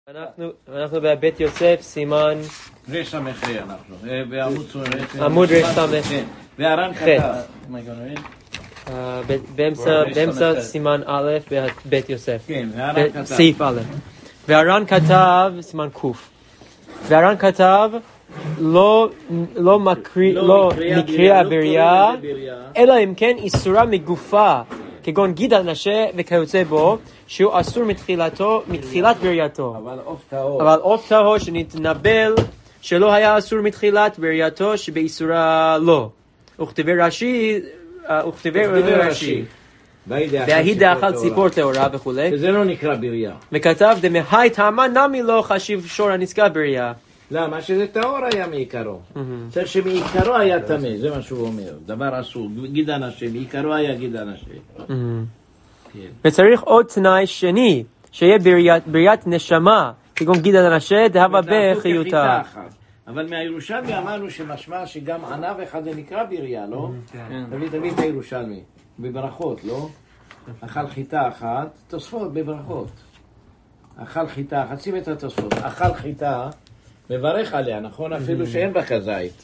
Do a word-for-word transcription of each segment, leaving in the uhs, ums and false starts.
אנחנו, אנחנו בבית יוסף, סימן רס"ה אנחנו, בעמוד עמוד רס"ה. והר"ן כתב, באמצע סימן א' בבית יוסף. כן, והר"ן כתב. סעיף א'. והר"ן כתב, סימן ק'. והר"ן כתב, לא, לא מקריא, לא מקריאה בריאה, אלא אם כן איסורה מגופה, כגון גיד הנשה וכיוצא בו, שהוא אסור מתחילתו, מתחילת בריאתו. אבל עוף טהור. אבל עוף טהור שנתנבל, שלא היה אסור מתחילת בריאתו, שבאיסורה לא. וכתבי רש"י, וכתבי רש"י. והיא דאכל ציפור טהורה וכו'. שזה לא נקרא בריאה. וכתב דמהי טעמה נמי לא חשיב שור הנזקה בריאה. למה? שזה טהור היה מעיקרו. צריך שמעיקרו היה טמא, זה מה שהוא אומר. דבר אסור, גיד הנשה, מעיקרו היה גיד הנשה. וצריך עוד תנאי שני, שיהיה בריאת נשמה, כגון גיד הנשה, דהבה בחיותה. אבל מהירושלמי אמרנו שמשמע שגם ענב אחד זה נקרא בריאה, לא? תביא, תביא את הירושלמי, בברכות, לא? אכל חיטה אחת, תוספות בברכות. אכל חיטה אחת, שים את התוספות. אכל חיטה, מברך עליה, נכון? אפילו שאין בה כזית.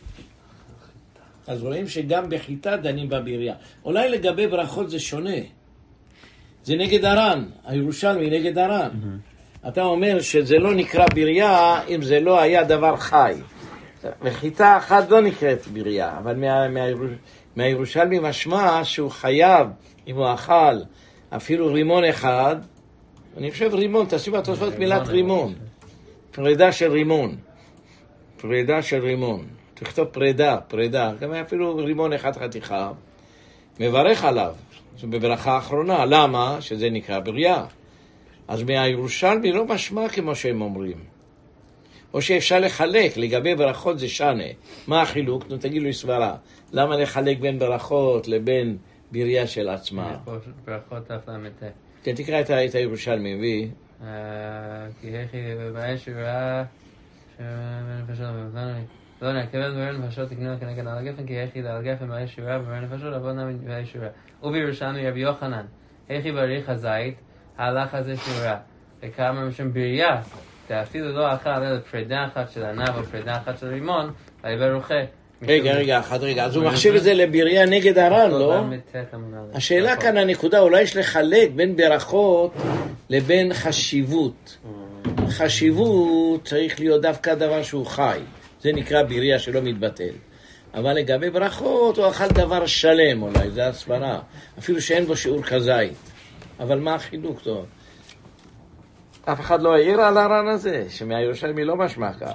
אז רואים שגם בחיטה דנים בבריאה. אולי לגבי ברכות זה שונה. זה נגד הר"ן, הירושלמי נגד הר"ן. אתה אומר שזה לא נקרא בריאה אם זה לא היה דבר חי. וחיטה אחת לא נקראת בריאה, אבל מה, מהירוש, מהירושלמי משמע שהוא חייב, אם הוא אכל אפילו רימון אחד, אני חושב רימון, תשים בתוספות מילת רימון. פרידה של רימון. פרידה של רימון. תכתוב פרידה, פרידה. גם אפילו רימון אחד חתיכה. מברך עליו. זה בברכה האחרונה. למה? שזה נקרא בריאה. אז מהירושלמי לא משמע כמו שהם אומרים. או שאפשר לחלק. לגבי ברכות זה שנה. מה החילוק? נו, תגיד לו סברה. למה לחלק בין ברכות לבין בריאה של עצמה? ברכות אף למתה. כן, תקרא את הירושלמי, וי. כי הכי בבעיה שורה שבנפשות ובזמן לא נעכבת דברים נפשות תקנו כנגד על הגפן כי הכי על הגפן בעיה שורה ובנפשות עבוד נעמד בעיה שורה ובירושלמי רבי יוחנן הכי בריח הזית ההלך הזה שורה וכמה משם בריאה אפילו לא אכל אלא פרידה אחת של ענב או פרידה אחת של רימון ויבר רוחה. רגע, רגע, אחד רגע, אז הוא מחשיב את זה לבריאה נגד הר"ן, לא? השאלה כאן הנקודה, אולי יש לחלק בין ברכות לבין חשיבות. חשיבות צריך להיות דווקא דבר שהוא חי, זה נקרא בריאה שלא מתבטל. אבל לגבי ברכות הוא אכל דבר שלם אולי, זה הסברה, אפילו שאין בו שיעור כזית. אבל מה החילוק טוב? אף אחד לא העיר על הר"ן הזה, שמהירושלמי לא משמע כך.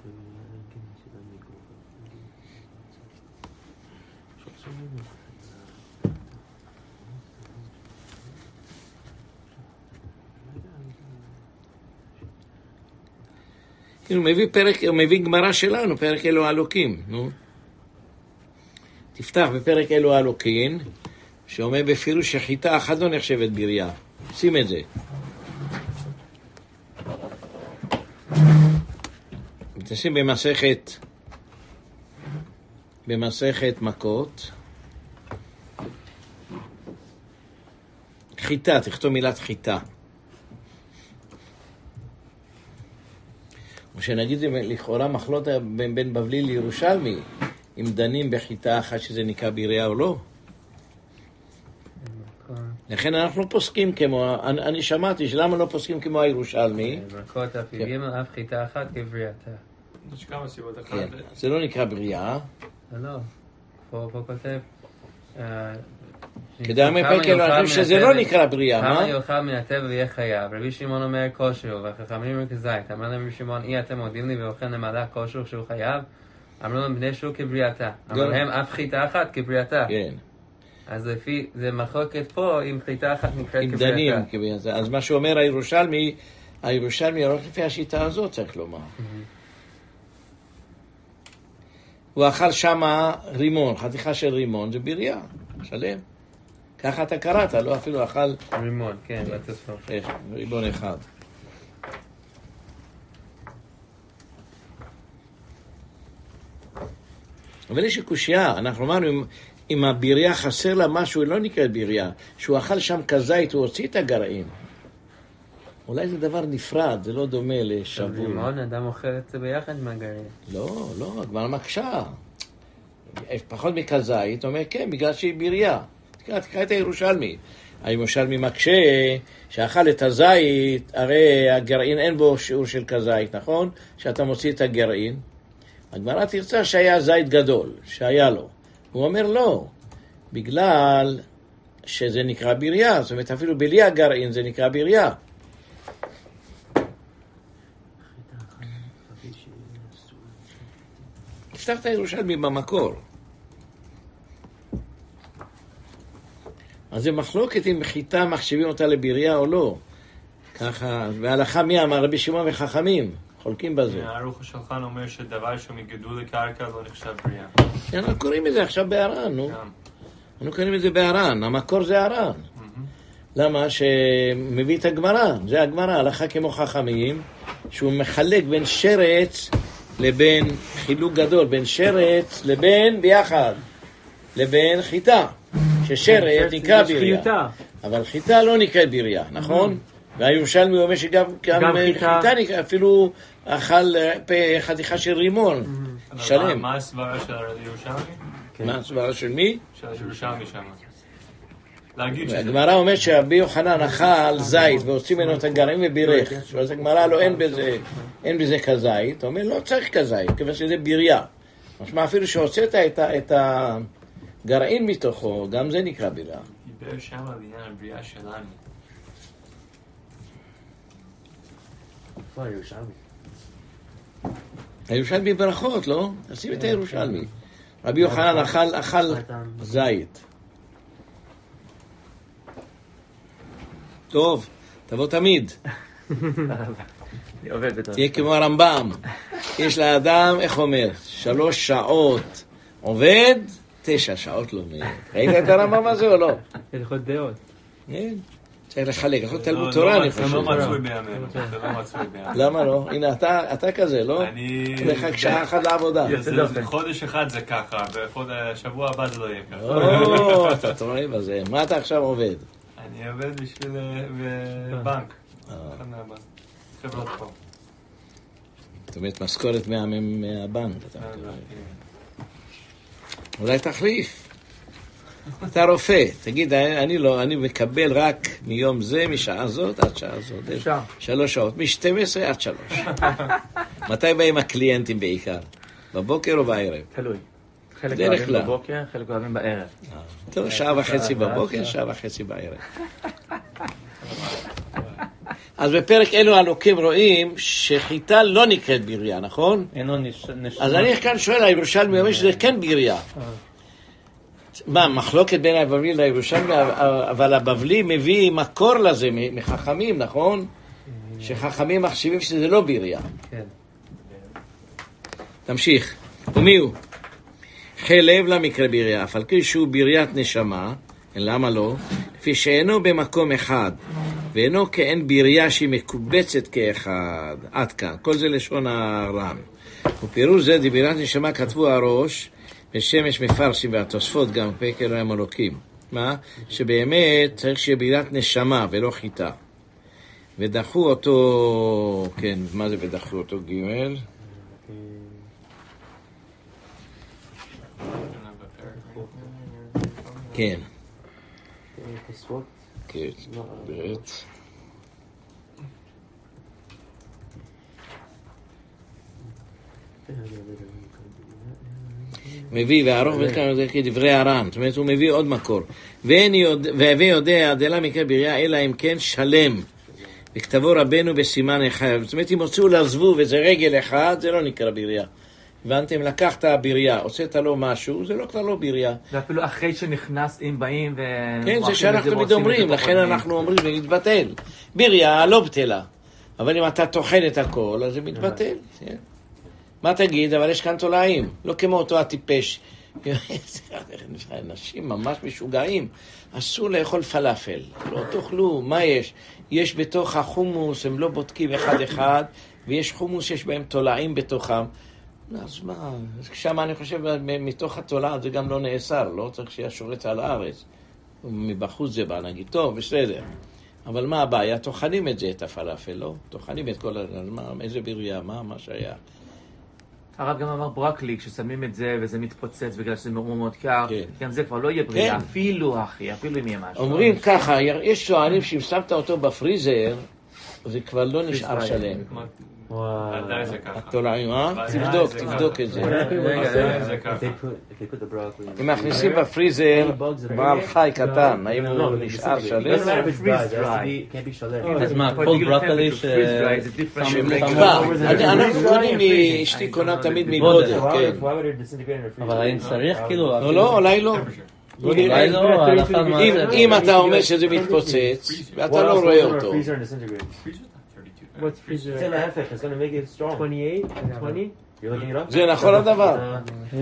הוא מביא פרק, הוא מביא גמרא שלנו, פרק אלו אלוקים, נו. תפתח בפרק אלו אלוקים, שאומר בפירוש שחיטה אחת לא נחשבת בריאה. שים את זה. תשים במסכת, במסכת מכות. חיטה, תכתוב מילת חיטה. או שנגיד זה לכאורה מחלות בין, בין בבלי לירושלמי, אם דנים בחיטה אחת שזה נקרא בריאה או לא. לכן אנחנו פוסקים כמו, אני, אני שמעתי שלמה לא פוסקים כמו הירושלמי. ברכות אף יגיעים אף חיטה אחת כבריאתה. יש כמה סיבות אחת. כן, זה לא נקרא בריאה. לא, פה כותב. כדי אמר פרק אלו, אני חושב שזה לא נקרא בריאה, מה? כמה יאכל מן הטבע ויהיה חייב. רבי שמעון אומר כושר, והחכמים אומרים כזית. אמר להם רבי שמעון, אי אתם מודים לי ואוכל למעלה כושר שהוא חייב? אמרו להם בני שור כבריאתה. אבל הם אף חיטה אחת כבריאתה. כן. אז לפי, זה מחלוקת פה עם חיטה אחת נקראת עם כבריאתה. דנים כבריאתה. אז מה שאומר הירושלמי, הירושלמי רק לפי השיטה הזאת צריך לומר. הוא אכל שמה רימון, חתיכה של רימון, זה בריאה, שלם. ככה אתה קראת, לא אפילו אכל... רימון, כן, בתוספות. איך, רימון אחד. אבל יש קושיה, אנחנו אמרנו, אם, אם הבריאה חסר לה משהו, היא לא נקראת בריאה. שהוא אכל שם כזית, הוא הוציא את הגרעים. אולי זה דבר נפרד, זה לא דומה לשבול. רימון, אדם אוכל את זה ביחד עם הגרעין. לא, לא, הגמרא מקשה. פחות מכזית, אומר כן, בגלל שהיא בירייה. תקרא, תקרא את הירושלמי. הירושלמי מקשה שאכל את הזית, הרי הגרעין אין בו שיעור של כזית, נכון? שאתה מוציא את הגרעין. הגמרא תרצה שהיה זית גדול, שהיה לו. הוא אומר לא, בגלל שזה נקרא בירייה, זאת אומרת אפילו בלי הגרעין זה נקרא בירייה. תפתח את הירושלמי במקור. אז זה מחלוקת אם חיטה מחשיבים אותה לבירייה או לא. ככה, והלכה מי אמר? רבי שמעון וחכמים חולקים בזה. הערוך השולחן אומר שדבר שהוא מגידול לקרקע לא נחשב בריאה. כן, אנחנו קוראים את זה עכשיו בארן, נו. אנחנו קוראים את זה בארן, המקור זה ארן. למה? שמביא את הגמרא, זה הגמרא, הלכה כמו חכמים, שהוא מחלק בין שרץ לבין חילוק גדול, בין שרץ לבין ביחד, לבין חיטה. ששרץ נקרא בירייה, אבל חיטה לא נקרא בירייה, נכון? והירושלמי אומר שגם חיטה נקרא, אפילו אכל חתיכה של רימון, שלם. מה הסברה של הירושלמי? מה הסברה של מי? של הירושלמי שם. הגמרא אומר שרבי יוחנן אכל זית והוציא ממנו את הגרעין ובירך. אז הגמרא לא, אין בזה כזית. הוא אומר לא צריך כזית, כיוון שזה בירייה. משמע אפילו שהוצאת את הגרעין מתוכו, גם זה נקרא בירייה. דיבר שם על עניין הבריאה שלנו. איפה הירושלמי? הירושלמי ברכות, לא? נשים את הירושלמי. רבי יוחנן אכל, אכל זית. טוב, תבוא תמיד. תהיה כמו הרמב"ם. יש לאדם, איך אומר, שלוש שעות עובד, תשע שעות לומד. ראית את הרמב"ם הזה או לא? הלכות דעות. כן. צריך לחלק, לעשות תלמוד תורה, אני חושב. זה לא מצוי בימינו, זה לא מצוי בימינו. למה לא? הנה, אתה כזה, לא? אני... לך שעה אחת לעבודה. חודש אחד זה ככה, ובשבוע הבא זה לא יהיה ככה. או, אתה טועה בזה. מה אתה עכשיו עובד? אני עובד בשביל בנק. חברות פה. זאת אומרת, משכורת מהבנק. אולי תחליף. אתה רופא, תגיד, אני לא, אני מקבל רק מיום זה, משעה זאת עד שעה זאת. שלוש שעות, מ-שתים עשרה עד שלוש. מתי באים הקליינטים בעיקר? בבוקר או בערב? תלוי. חלק אוהבים בבוקר, חלק אוהבים בערב. טוב, שעה וחצי בבוקר, שעה וחצי בערב. אז בפרק אלו הלוקים רואים שחיטה לא נקראת בירייה, נכון? אז אני כאן שואל, הירושלמי אומר שזה כן בירייה. מה, מחלוקת בין הבבלי לירושלמי, אבל הבבלי מביא מקור לזה מחכמים, נכון? שחכמים מחשיבים שזה לא בירייה. כן. תמשיך. ומי הוא? חלב למקרה בירייה, אף על פי שהוא ביריית נשמה, למה לא? לפי שאינו במקום אחד, ואינו כאין בירייה שהיא מקובצת כאחד. עד כאן. כל זה לשון הר"ן. ופירוש זה, דיבירת נשמה כתבו הראש, ושמש מפרשים והתוספות גם פקר המלוקים. מה? שבאמת צריך שיהיה בירת נשמה ולא חיטה. ודחו אותו, כן, מה זה ודחו אותו ג' כן. כן, בית. מביא והארוך וכאן זה כדברי הר"ן, זאת אומרת הוא מביא עוד מקור. והווה יודע דלה מקרה בירייה אלא אם כן שלם, וכתבו רבנו בסימן אחד. זאת אומרת אם הוצאו לעזבו וזה רגל אחד, זה לא נקרא בירייה. הבנתם? לקחת בירייה, הוצאת לו משהו, זה לא כבר לא בירייה. ואפילו אחרי שנכנס, אם באים ו... כן, זה שאנחנו תמיד אומרים, לכן אנחנו אומרים, זה מתבטל. בירייה לא בטלה. אבל אם אתה טוחן את הכל, אז זה מתבטל. מה תגיד? אבל יש כאן תולעים. לא כמו אותו הטיפש. אנשים ממש משוגעים. אסור לאכול פלאפל. לא תאכלו. מה יש? יש בתוך החומוס, הם לא בודקים אחד אחד, ויש חומוס שיש בהם תולעים בתוכם. אז מה? שם אני חושב, מתוך התולעת זה גם לא נאסר. לא צריך שיהיה שורץ על הארץ. מבחוץ זה בא, נגיד, טוב, בסדר. אבל מה הבעיה? טוחנים את זה, את הפלאפל, לא? טוחנים את כל הזמן, איזה בירייה, מה, מה שהיה. הרב גם אמר ברוקלי, כששמים את זה וזה מתפוצץ בגלל שזה מאוד מאוד קר, גם זה כבר לא יהיה בריאה, אפילו אחי, אפילו אם יהיה משהו. אומרים ככה, יש טוענים שאם שמת אותו בפריזר, זה כבר לא נשאר שלם. עדיין זה ככה. התולעים, אה? תבדוק, תבדוק את זה. זה ככה. אם מכניסים בפריזר, בעל חי קטן, האם הוא נשאר שלם? אז מה, כל ברוקלי שמוקפא. אנחנו קונים, אשתי קונה תמיד מבודק, כן. אבל האם צריך כאילו... לא, לא, אולי לא. אולי לא, הלכה למעשה. אם אתה אומר שזה מתפוצץ, ואתה לא רואה אותו. What's freezer? It's in the half-inch. It's going to make it strong. twenty-eight? twenty? You're looking it up? זה נכון הדבר.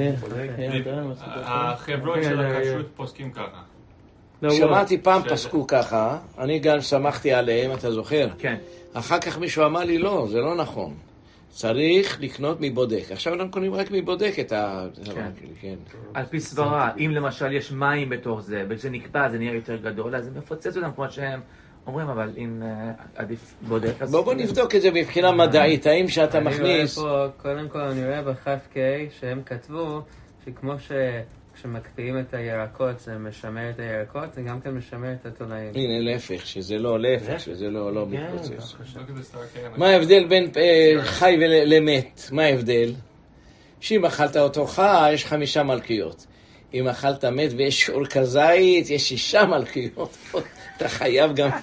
החברות של הכשרות פוסקים ככה. שמעתי פעם פסקו ככה, אני גם שמחתי עליהם, אתה זוכר? כן. אחר כך מישהו אמר לי, לא, זה לא נכון. צריך לקנות מבודק. עכשיו אנחנו קונים רק מבודק את ה... כן. על פי סברה, אם למשל יש מים בתוך זה, וכשזה נקבע זה נהיה יותר גדול, אז זה מפוצץ אותם כמו שהם אומרים, אבל אם עדיף בודק... בוא בוא נבדוק את זה מבחינה מדעית, האם שאתה מכניס... אני רואה פה, קודם כל אני רואה ב-חף קיי שהם כתבו שכמו שכשמקפיאים את הירקות זה משמר את הירקות, זה גם כן משמר את התולעים. הנה, להפך, שזה לא, להפך, שזה לא, לא מתפוצץ. מה ההבדל בין חי ולמת? מה ההבדל? שאם אכלת אותו חי, יש חמישה מלכיות. אם אכלת מת ויש שיעור כזית, יש שישה מלכיות. אתה חייב גם...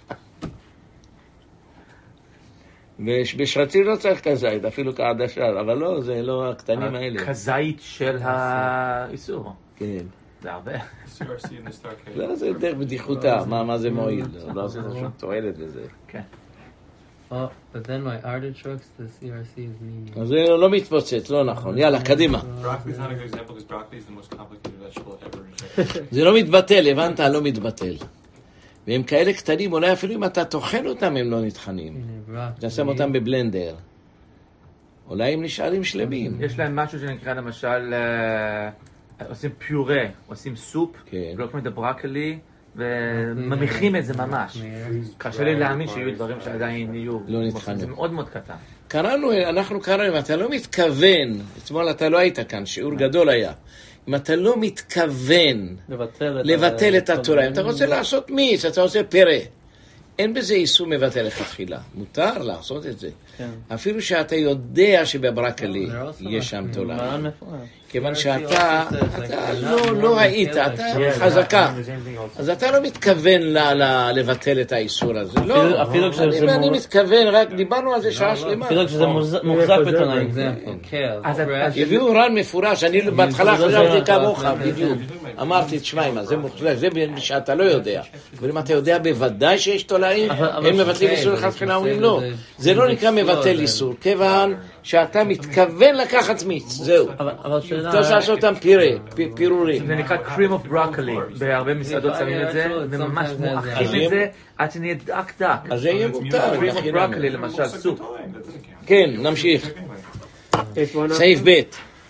בשרצים לא צריך כזית, אפילו כעדשה, אבל לא, זה לא הקטנים האלה. כזית של האיסור. כן. זה הרבה. לא, זה דרך בדיחותה, מה זה מועיל? לא עושה שום תועלת בזה. כן. Oh, but then my artichokes, the C R C is meaning. אז זה לא מתפוצץ, לא נכון. יאללה, קדימה. Broccoli is not a good example because broccoli is the most complicated vegetable ever. זה לא מתבטל, הבנת? לא מתבטל. והם כאלה קטנים, אולי אפילו אם אתה טוחן אותם הם לא נטחנים. אתה שם אותם בבלנדר. אולי הם נשארים שלמים. יש להם משהו שנקרא למשל, עושים פיורה, עושים סופ, ולוקחים את הברוקלי, וממיכים את זה ממש. קשה לי להאמין שיהיו דברים שעדיין יהיו. לא נטחנים. זה מאוד מאוד קטן. קראנו, אנחנו קראנו, אם אתה לא מתכוון, אתמול אתה לא היית כאן, שיעור גדול היה. אם אתה לא מתכוון לבטל את התולעים, אתה רוצה לעשות מיץ, אתה רוצה פרא. אין בזה איסור מבטל לכתחילה. מותר לעשות את זה. אפילו שאתה יודע שבברוקלי יש שם תולעים. כיוון שאתה לא היית, אתה חזקה. אז אתה לא מתכוון לבטל את האיסור הזה. לא, אני מתכוון, רק דיברנו על זה שעה שלמה. אפילו כשזה מוחזק בתולעים. הביאו רן מפורש, אני בהתחלה חשבתי כמוך, בדיוק. אמרתי, תשמע, מה זה מוחזק, זה שאתה לא יודע. אבל אם אתה יודע בוודאי שיש תולעים, הם מבטלים איסור לכתחילה, אומרים לא. זה לא נקרא מבטל איסור, כיוון שאתה מתכוון לקחת מיץ, זהו. אתה עושה לעשות אותם פירה, פירורים. זה נקרא cream of broccoli, בהרבה מסעדות שמים את זה, וממש מואכים את זה עד שנהיה דק דק. אז זה יהיה מותר. cream of broccoli למשל, סופ. כן, נמשיך. סעיף ב'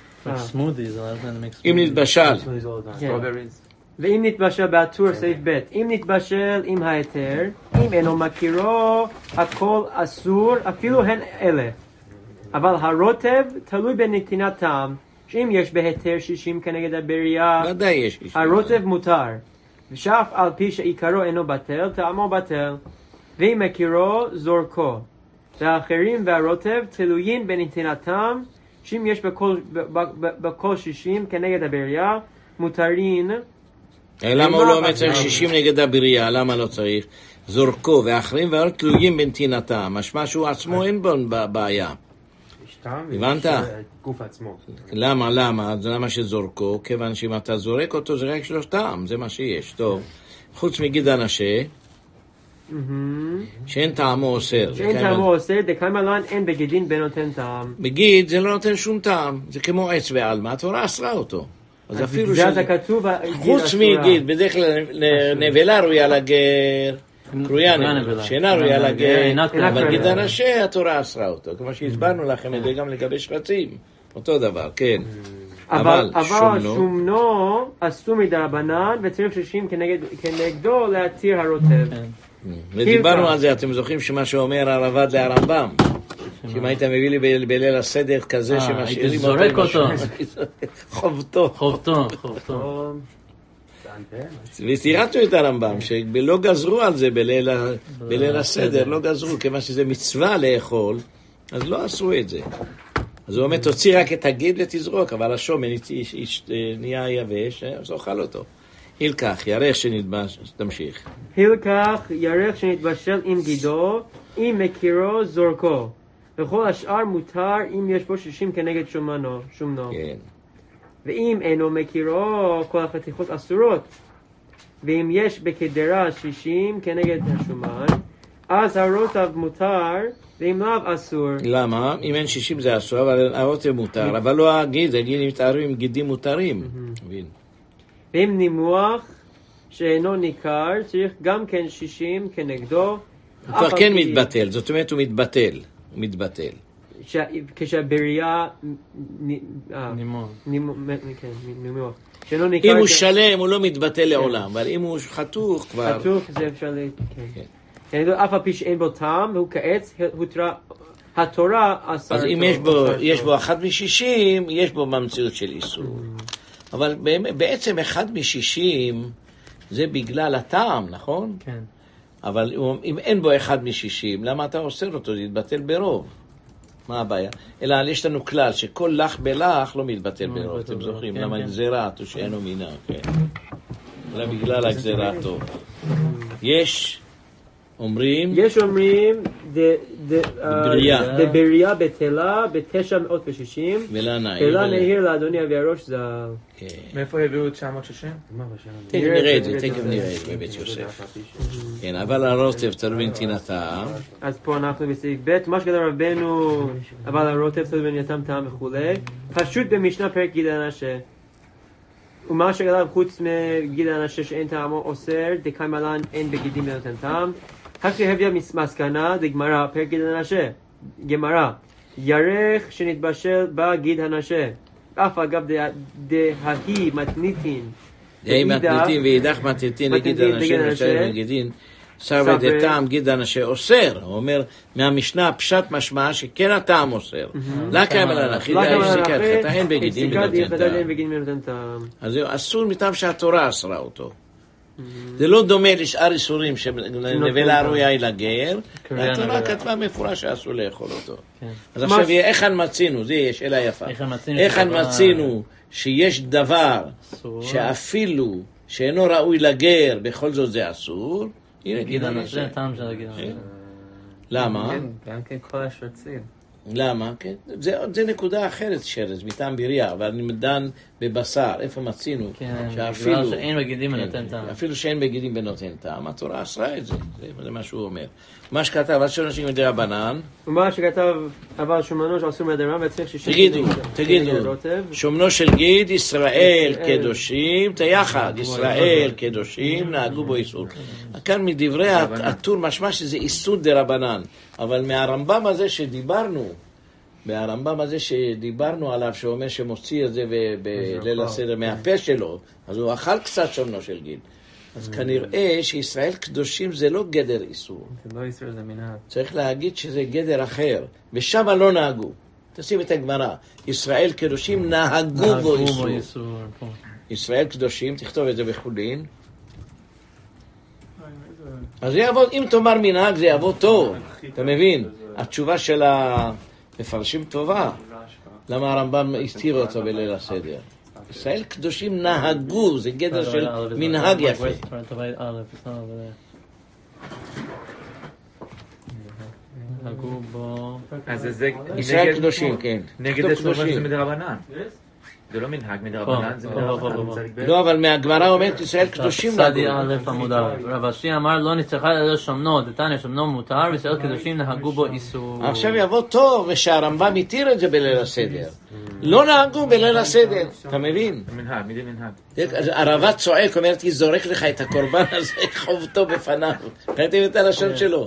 אם נתבשל. ואם נתבשל בעטור, סעיף ב' אם נתבשל עם ההיתר, אם אינו מכירו, הכל אסור, אפילו הן אלה. אבל הרוטב תלוי בנתינת טעם, שאם יש בהיתר שישים כנגד הבריאה, ודאי יש. הרוטב מותר. ושאף על פי שעיקרו אינו בטל, טעמו בטל. ואם מכירו, זורקו. והאחרים והרוטב תלויים בנתינת טעם, שאם יש בכל, בכל שישים כנגד הבריאה, מותרין. למה הוא לא אומר צריך שישים נגד הבריאה? למה לא צריך? זורקו, והאחרים והרוטב תלויים בנתינתם. משמע שהוא עצמו אין בו בעיה. הבנת? גוף עצמו. למה, למה? אז למה שזורקו? כיוון שאם אתה זורק אותו זה רק שלוש טעם, זה מה שיש. טוב, חוץ מגיד הנשה, שאין טעמו אוסר. שאין טעמו אוסר, דקיימה לן אין בגידין בנותן טעם. בגיד זה לא נותן שום טעם, זה כמו עץ ועלמה, התורה אסרה אותו. אז אפילו שזה כתוב, חוץ מגיד, בדרך כלל נבלה רויה לגר, קרויה נבלה, שאינה רויה לגר, אבל גיד הנשה התורה אסרה אותו, כמו שהסברנו לכם את זה גם לגבי שרצים, אותו דבר, כן. אבל שומנו אסור מדרבנן וצריך שישים כנגדו להתיר הרוטב. ודיברנו על זה, אתם זוכרים שמה שאומר הרב"ד להרמב"ם, שאם היית מביא לי ב- בליל הסדר כזה שמשאירים אותו, זורק אותו. חובתו. חובתו, חובתו. ותירתנו את הרמב"ם, שלא גזרו על זה בליל, ה- בליל הסדר, לא גזרו, כיוון שזה מצווה לאכול, אז לא עשו את זה. אז הוא אומר, תוציא רק את הגיד ותזרוק, אבל השום נהיה יבש, אז אוכל אותו. הילקח, ירח שנתבשל, תמשיך. הילקח ירח שנתבשל עם גידו, אם מכירו זורקו. וכל השאר מותר אם יש בו שישים כנגד שומנו, שומנו. כן. ואם אינו מכירו, כל החתיכות אסורות. ואם יש בקדרה שישים כנגד השומן, אז הרוטב מותר, ואם לאו אסור. למה? אם אין שישים זה אסור, אבל הרוטב מותר, אבל לא הגיד, הגיד מתארים, גידים מותרים. מבין? ואם נימוח שאינו ניכר, צריך גם כן שישים כנגדו. הוא כבר כן מתבטל, זאת אומרת הוא מתבטל. הוא מתבטל. ש- כשהבריאה נימוח. נימוח שאינו ניכר, אם הוא שלם הוא לא מתבטל לעולם, אבל אם הוא חתוך כבר... חתוך זה אפשר ל... כן. כן. אף על פי שאין בו טעם והוא כעץ, הותרה- התורה אסר אז אם אותו, יש בו, אסר יש אותו. בו אחד משישים, יש בו ממציאות של איסור. אבל באמת- בעצם אחד משישים זה בגלל הטעם, נכון? כן. אבל אם אין בו אחד משישים, למה אתה אוסר אותו? זה יתבטל ברוב. מה הבעיה? אלא יש לנו כלל שכל לך בלך לא מתבטל ברוב. אתם זוכרים? כן, למה כן. גזירה, או שאינו מינה, כן. אלא בגלל הגזירה הטוב. יש, אומרים, יש אומרים ד- ד- אה, בריאה. דבריאה בטלה בתשע מאות ושישים, ולא נעים. תלה נהיר לאדוני אבי הראש ז"ל. כן. מאיפה הביאו תשע מאות ושישים? תכף נראה את זה, תכף נראה את זה בבית יוסף. כן, אבל הרוטב תלוי בנתינתה. אז פה אנחנו בסעיף ב', מה שכתב רבנו, אבל הרוטב תלוי בנתינתם טעם וכולי, פשוט במשנה פרק גיד הנשה. ומה שכתב חוץ מגיד הנשה שאין טעמו אוסר, דקאי מלן אין בגידים בנותן טעם. הכי הביאה מסקנה, דגמרא, פרק גיד הנשה. גמרא, ירך שנתבשל בה גיד הנשה. אף אגב דהי מתניתין. דהי מתניתין ואידך מתניתין לגיד אנשים ושאר מגידין. סרבי דטעם גיד אנשי אוסר. הוא אומר, מהמשנה פשט משמע שכן הטעם אוסר. לקה מלן אחי, דה הפסיקת חטא, אין בגידים בנותן טעם. אז זה אסור מטעם שהתורה אסרה אותו. זה לא דומה לשאר איסורים שנבלה ראויה היא לגר, והתורה כתבה מפורש שאסור לאכול אותו. אז עכשיו היכן מצינו, זה יהיה שאלה יפה, היכן מצינו שיש דבר שאפילו שאינו ראוי לגר, בכל זאת זה אסור, הנה גיד הנשה. זה הטעם של הגיד הנשה. למה? גם כן כל השרצים. למה? כן. זה, זה נקודה אחרת שרץ, מטעם בריאה, אבל אני דן בבשר, איפה מצינו? כן, שאפילו, בגלל שאין בגידים ונותן טעם. אפילו שאין בגידים ונותן טעם, התורה אסרה את זה, זה, זה מה שהוא אומר. מה שכתב, אז שאנשים מדי רבנן, ומה שכתב אבל שומנו שאסור מהדרם וצריך שישים תגידו, כנגד תגידו, רוטב. שומנו של גיד, ישראל קדושים, תיחד, ישראל קדושים, נהגו בו איסור. כאן מדברי הטור משמע שזה איסור דרבנן, אבל מהרמב"ם הזה שדיברנו, מהרמב"ם הזה שדיברנו עליו, שאומר שמוציא את זה בליל הסדר מהפה שלו, אז הוא אכל קצת שומנו של גיד. אז כנראה שישראל קדושים זה לא גדר איסור. זה לא איסור, זה מנהג. צריך להגיד שזה גדר אחר, ושם לא נהגו. תשים את הגמרא, ישראל קדושים נהגו בו איסור. ישראל קדושים, תכתוב את זה בחולין. אז זה יעבוד, אם תאמר מנהג זה יעבוד טוב, אתה מבין? התשובה של המפרשים טובה. למה הרמב"ם הסתיר אותו בליל הסדר? ישראל קדושים נהגו, זה גדר של מנהג יפה. נהגו בו... אז זה ישראל קדושים, כן. נגד השורש זה מדרבנן. זה לא מנהג מדרבנן, זה מדרבנן. לא, אבל מהגמרא אומרת ישראל קדושים צדי נהגו. א' עמוד א'. רב אשי אמר לא נצטרכה ללא שומנו, דתניא שומנו מותר, וישראל קדושים נהגו בו איסור. עכשיו יבוא טוב ושהרמב"ם התיר את זה בליל הסדר. לא נהגו בליל הסדר, אתה מבין? מנהג, מידי מנהג. הרב"ד צועק, אומרת, היא זורק לך את הקורבן הזה, חובתו בפניו. ראיתם את הלשון שלו?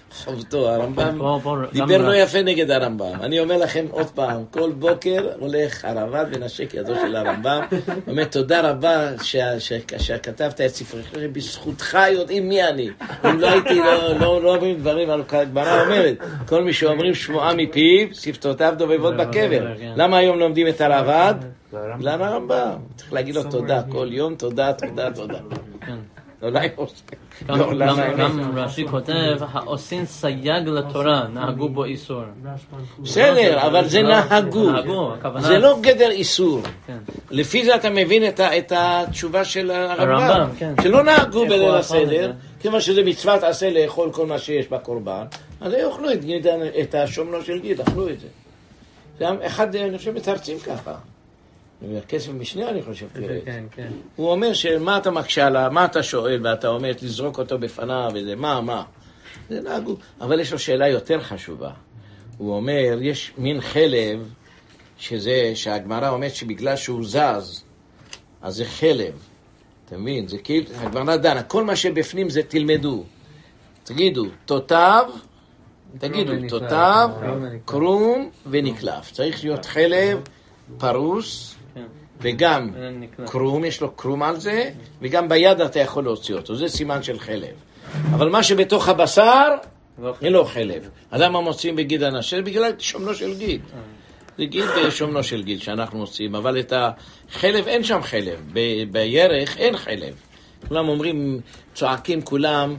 חובתו. הרמב"ם פה- פה- דיבר גם- לא יפה נגד הרמב"ם. אני אומר לכם עוד פעם, כל בוקר הולך הרב"ד ונשק ידו של הרמב"ם. אומר תודה רבה שה- ש- שכתבת את ספרך, בזכותך יודעים מי אני. אם לא הייתי, לא- לא לא אומרים דברים, אבל הגמרא אומרת, כל מי שאומרים שמועה מפיו, שפתותיו דובבות בקבר. למה היום לומדים את הרב"ד? בגלל הרמב"ם. צריך להגיד לו תודה, כל יום תודה, תודה, תודה. אולי גם- גם גם רש"י כותב, העושים סייג לתורה, נהגו בו איסור. בסדר, אבל זה נהגו. נהגו, הכוונה- זה לא גדר איסור. כן. לפי זה אתה מבין את ה- את התשובה של הרמב"ם. הרמב"ם, כן. שלא נהגו איך בליל הוא אכל את הסדר, זה? כיוון שזה מצוות עשה לאכול כל מה שיש בקורבן, אז יאכלו את גיד- את השומנו של גיד, אכלו את זה. זה אחד, אני חושב, מתרצים ככה. כסף משנה, אני חושב, תראה. כן, כן. הוא אומר שמה אתה מקשה עליו, מה אתה שואל, ואתה אומר, תזרוק אותו בפניו, וזה, מה, מה? זה נהגו. אבל יש לו שאלה יותר חשובה. הוא אומר, יש מין חלב, שזה, שהגמרא אומרת שבגלל שהוא זז, אז זה חלב. אתה מבין? זה כאילו, הגמרא דנה, כל מה שבפנים זה תלמדו. תגידו, תותב, תגידו, תותב, קרום ונקלף. צריך להיות חלב פרוס, וגם קרום, יש לו קרום על זה, וגם ביד אתה יכול להוציא אותו, זה סימן של חלב. אבל מה שבתוך הבשר, אין לו חלב. אז למה מוצאים בגיד הנשה? בגלל שומנו של גיד. זה גיד בשומנו של גיד שאנחנו מוצאים, אבל את החלב, אין שם חלב. ב- בירך אין חלב. כולם אומרים, צועקים כולם,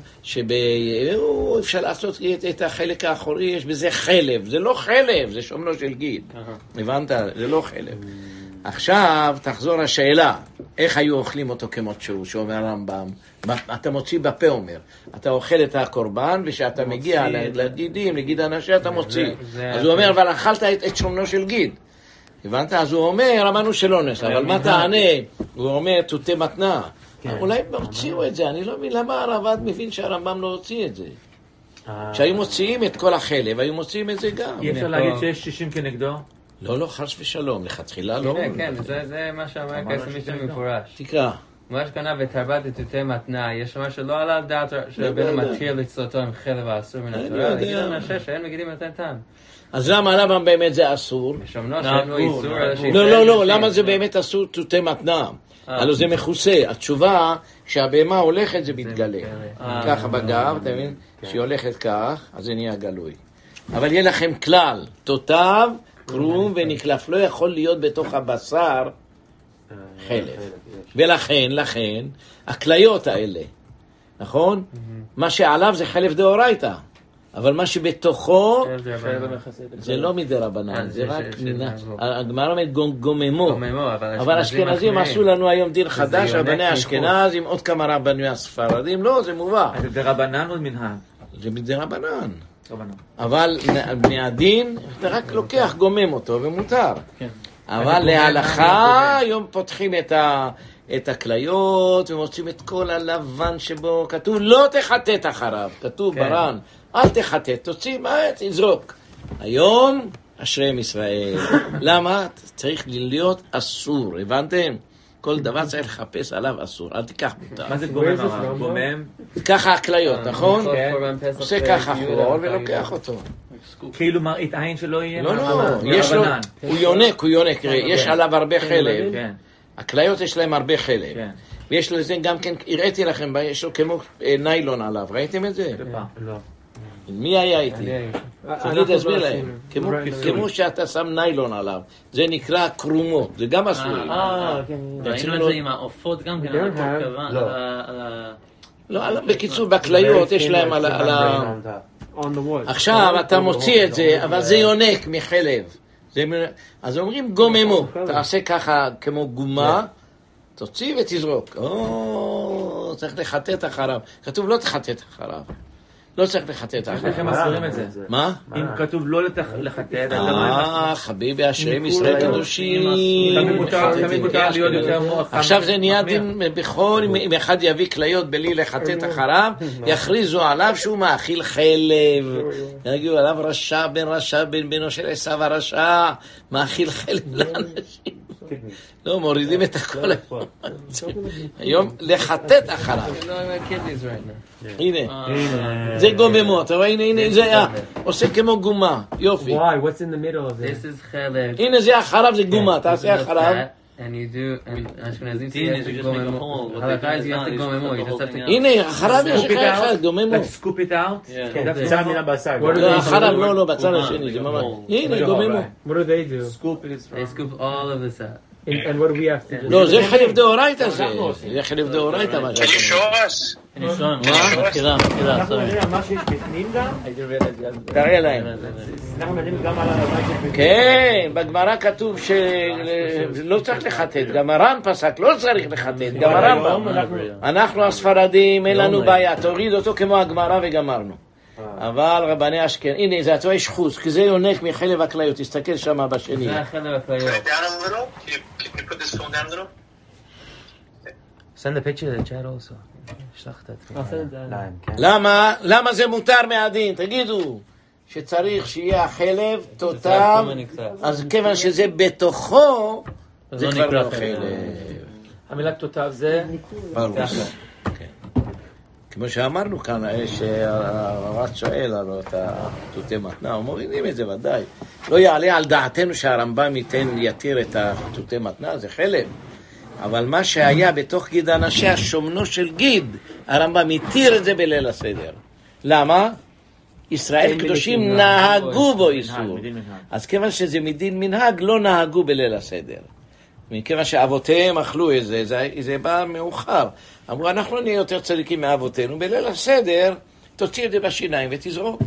שאפשר לעשות את, את החלק האחורי, יש בזה חלב. זה לא חלב, זה שומנו של גיד. הבנת? זה לא חלב. עכשיו תחזור השאלה, איך היו אוכלים אותו כמות שהוא, שאומר הרמב"ם, אתה מוציא בפה אומר, אתה אוכל את הקורבן, ושאתה מגיע לגידים, לגיד הנשה, אתה מוציא. אז הוא אומר, אבל אכלת את, את שומנו של גיד. הבנת? אז הוא אומר, אמרנו שלא נס, אבל מה תענה? הוא אומר, תותה מתנה. אולי הוציאו את זה, אני לא מבין למה הרב"ד מבין שהרמב"ם לא הוציא את זה. כשהיו מוציאים את כל החלב, היו מוציאים את זה גם. אי אפשר להגיד שיש שישים כנגדו? לא, לא, חס ושלום, לכתחילה לא. כן, כן, זה- זה מה שאמר קסם מישהו מפורש. תקרא. מה שקנה ותרבת תותה מתנה, יש מה שלא עלה על דעת שרבנו מתיר לצלותו עם חלב האסור מן התורה, יודע. להגיד אנשה שאין מגידים יותר טעם. אז למה, למה באמת זה אסור? משומנו שאין לו איסור, אלא שישראל לא, לא, לא, נשים. למה זה באמת אסור תותה מתנה? הלוא זה מכוסה. התשובה, כשהבהמה הולכת זה מתגלה. ככה בגב, אתה מבין? כשהיא הולכת כך, אז זה נהיה גלוי. אבל יהיה לכם כלל, תותב, קרום ונקלף. לא יכול להיות בתוך הבשר חלב. ולכן, לכן, הכליות האלה, נכון? מה שעליו זה חלב דאורייתא. אבל מה שבתוכו זה לא מדי רבנן, זה רק מינה. הגמרא אומרת גוממו. אבל אשכנזים עשו לנו היום דין חדש, רבני אשכנז עם עוד כמה רבני הספרדים, לא, זה מובא. אז זה רבנן או מנהג? זה מדי רבנן. רבנן. אבל מהדין, אתה רק לוקח, גומם אותו ומותר. אבל להלכה, היום פותחים את ה... את הכליות ומוצאים את כל הלבן שבו כתוב לא תחטט אחריו, כתוב ברן, אל תחטט, תוציא, מה, תזרוק. היום אשריהם ישראל. למה? צריך להיות אסור, הבנתם? כל דבר צריך לחפש עליו אסור, אל תיקח מותר. מה זה גומם הרב? גומם? ככה הכליות, נכון? כן. עושה ככה חור ולוקח אותו. כאילו מראית עין שלא יהיה? לא, מה- לא, מה- יש לו, רבנן. הוא יונק, הוא יונק, יש עליו הרבה חלב. כן. הכליות יש להם הרבה חלב. כן. ויש לו זה גם כן, הראיתי לכם, יש לו כמו אה, ניילון עליו, ראיתם את זה? לא. מי היה איתי? תגיד, תסביר להם. כמו- כמו שאתה שם ניילון עליו, זה נקרא קרומות, זה גם אסור. אה, כן. ראינו את זה עם העופות גם כן, על הקורקבן, לא. על ה... לא, על- בקיצור, בכליות יש להם על ה... על ה- עכשיו אתה מוציא את זה, אבל זה יונק מחלב. זה מ- אז אומרים גוממו, תעשה ככה כמו גומה, תוציא ותזרוק. או, צריך לחטט אחריו. כתוב לא תחטט אחריו. לא צריך לחטט איך אחריו. הם מסבירים את זה? מה? אם כתוב לא לתח- לחטט, אז אה, חביבי אשריהם ישראל קדושים. תמיד מותר תמיד מותר להיות יותר מוח. עכשיו זה נהיה דין בכל, אם- אם אחד יביא כליות בלי לחטט אחריו, יכריזו עליו שהוא מאכיל חלב. יגידו עליו רשע בן רשע בן בנו של עשיו הרשע, מאכיל חלב לאנשים. לא, מורידים את הכל. היום לחטט אחריו. הנה, זה זה גוממו, אתה רואה, הנה, הנה, זה היה, עושה כמו גומה, יופי. Why? What's in the middle of This it? is חלק. הנה זה החלב, זה גומה, תעשה החלב. And you do, and Ashkenazim say Tin you is have to you just go make a memo. hole. What Halakha they is do you is have to not, go you memo. just You put just the have whole to... הנה, החלב יש לך אחד, גוממו. Like scoop it out. Yeah. That's Tell me about side. What do לא, they החלב do? לא, לא, בצד השני, זה ממש. הנה, גוממו. What do they do? Scoop it is They scoop all of this out. And, and what do we have to do? לא, זה חלב דאורייתא זה. זה חלב דאורייתא מה Can you שאתה show אומר. us? מחילה, מחילה, אנחנו נראה על מה שיש בפנים גם? תראה להם. אנחנו נראים גם על מה שיש בפנים. כן, בגמרא כתוב שלא צריך לחטט, גם הר"ן פסק, לא צריך לחטט, גם הרמב"ם. אנחנו הספרדים, אין לנו בעיה, תוריד אותו כמו הגמרא וגמרנו. אבל רבני אשכנז, הנה זה אתה יש חוץ, כי זה יונק מחלב הכליות, תסתכל שם בשני. זה החלב הכליות. Down a little? Can you, can you put this phone down a little? Send the picture to the chat also. שלח את להם, כן. למה? למה זה מותר מהדין? תגידו שצריך שיהיה החלב תותם, אז כיוון שזה בתוכו, זה כבר לא חלב. המילה תותב זה... כמו שאמרנו כאן, שהרב שואל על התותי מתנה, מורידים את זה ודאי. לא יעלה על דעתנו שהרמב"ם ייתן, יתיר את התותי מתנה, זה חלב. אבל מה שהיה בתוך גיד אנשי, השומנו של גיד, הרמב"ם יתיר את זה בליל הסדר. למה? ישראל קדושים נהגו בו איסור. אז כיוון שזה מדין מנהג, לא נהגו בליל הסדר. מכיוון שאבותיהם אכלו את זה, זה, זה בא מאוחר. אמרו, אנחנו נהיה יותר צדיקים מאבותינו, בליל הסדר, תוציא את זה בשיניים ותזרוק.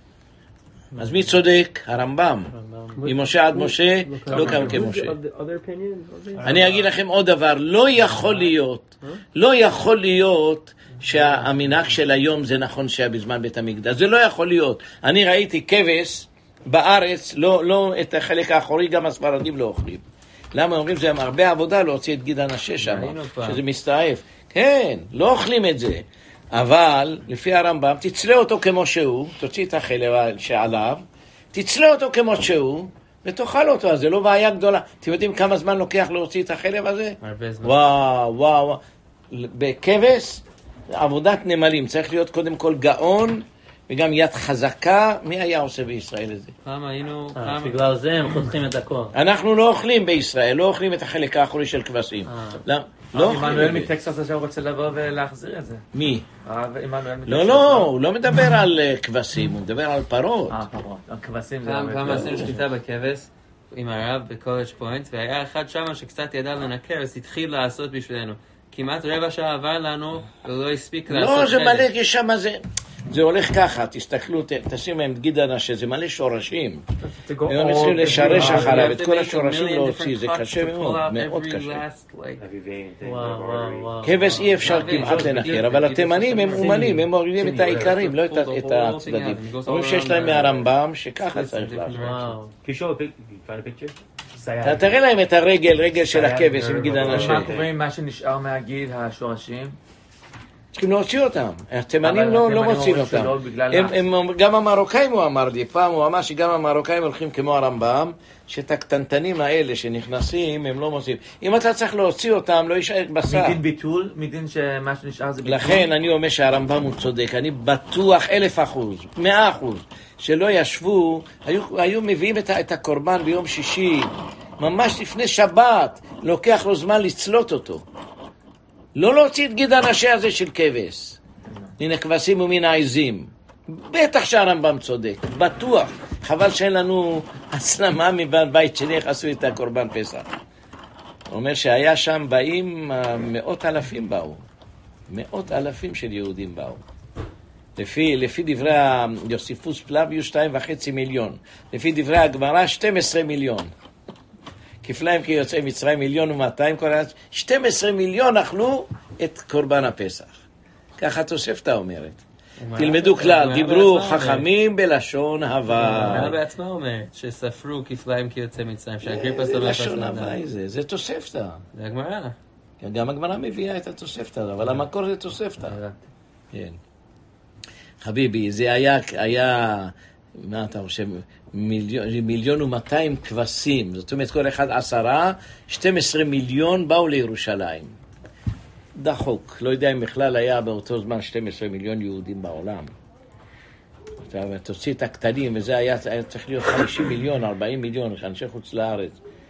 אז מי צודק? הרמב"ם. ממשה עד משה, לא קם כמשה. אני אגיד לכם עוד דבר, לא יכול להיות, לא יכול להיות שהמנהג של היום זה נכון שהיה בזמן בית המקדש. זה לא יכול להיות. אני ראיתי כבש בארץ, לא, לא את החלק האחורי, גם הספרדים לא אוכלים. למה אומרים זה הרבה עבודה להוציא את גיד אנשי שם, שזה מסתעף. כן, לא אוכלים את זה. אבל לפי הרמב"ם, תצלה אותו כמו שהוא, תוציא את החלב שעליו, תצלה אותו כמו שהוא, ותאכל אותו, אז זה לא בעיה גדולה. אתם יודעים כמה זמן לוקח להוציא את החלב הזה? הרבה זמן. וואו, וואו. בכבש, עבודת נמלים, צריך להיות קודם כל גאון, וגם יד חזקה. מי היה עושה בישראל את זה? פעם היינו... בגלל זה הם חותכים את הכל. אנחנו לא אוכלים בישראל, לא אוכלים את החלק האחורי של כבשים. לא, לא עמנואל אוכלים. מטקסס עכשיו רוצה לבוא ולהחזיר את זה. מי? הרב עמנואל מטקסס. לא, לא, הוא לא מדבר על אה, כבשים, הוא מדבר על פרות. אה, פרות. הכבשים זה... פעם פעם עשינו שליטה בכבש עם הרב בקולג' פוינט, והיה אחד שם שקצת ידע לנקר, אז התחיל לעשות בשבילנו. כמעט רבע שעה עבר לנו, הוא לא הספיק לעשות לא, זה חלק. מלא, יש שם זה... זה הולך ככה, תסתכלו, ת- תשים להם את גיד אנשי, זה מלא שורשים. To go הם all צריכים the לשרש way out. אחריו, You את have to כל make a השורשים million להוציא, זה different קשה cuts to מאוד, pull out מאוד every קשה. last, like- Every vein thing. וואו, וואו, וואו. כבש אי אפשר להבין, כמעט זה לנקר, בדיוק, אבל בדיוק, התימנים הם זה אומנים, סיני. הם מורידים את סיני. העיקרים, לא את ה- Pull the את whole הצדדים. thing out, it goes אומרים all שיש around להם the- מהרמב"ם שככה It's צריך different לעשות. וואו. Can you show a pic? You find a picture? אתה Sayad. תראה להם את הרגל, רגל של הכבש עם גיד אנשי. מה קורה עם מה שנשאר מהגיד, השורשים? צריכים להוציא אותם. התימנים אבל לא התימנים לא מוציאים אומרים שלא אותם. בגלל הם- ה- הם- גם המרוקאים הוא אמר לי, פעם הוא אמר שגם המרוקאים הולכים כמו הרמב"ם, שאת הקטנטנים האלה שנכנסים הם לא מוציאים. אם אתה צריך להוציא אותם, לא יישאר בשר. מדין ביטול? מדין שמה שנשאר זה ביטול? לכן אני אומר שהרמב"ם הוא צודק, אני בטוח אלף אחוז, מאה אחוז, שלא ישבו, היו, היו מביאים את, ה- את הקורבן ביום שישי, ממש לפני שבת, לוקח לו זמן לצלות אותו. לא להוציא את גיד אנשי הזה של כבש, מן הכבשים ומן העזים. בטח שהרמב"ם צודק, בטוח. חבל שאין לנו הסלמה מבית שני איך עשו את הקורבן פסח. הוא אומר שהיה שם באים, אה, מאות אלפים באו. מאות אלפים של יהודים באו. לפי, לפי דברי יוסיפוס פלביוס, שתיים וחצי מיליון. לפי דברי הגמרא, שתים עשרה מיליון. כפליים כי יוצאי מצרים מיליון ומאתיים, כל הארץ, שתים עשרה מיליון אכלו את קורבן הפסח. ככה התוספתא אומרת. תלמדו כלל, דיברו חכמים בלשון הגמרא הוואי. בעצמה אומרת שספרו כפליים כיוצאי מצרים, שהאגריפס זה אומר לשון פסח. הוואי זה, זה תוספתא. זה הגמרא. גם הגמרא מביאה את התוספתא, אבל המקור זה תוספתא. כן. חביבי, זה היה, היה, מה אתה חושב, מיליון, מיליון ומאתיים כבשים, זאת אומרת כל אחד עשרה, שתים עשרה מיליון באו לירושלים. דחוק, לא יודע אם בכלל היה באותו זמן שתים עשרה מיליון יהודים בעולם. תוציא את הקטנים, וזה היה, היה צריך להיות חמישים מיליון, ארבעים מיליון, אנשי חוץ לארץ.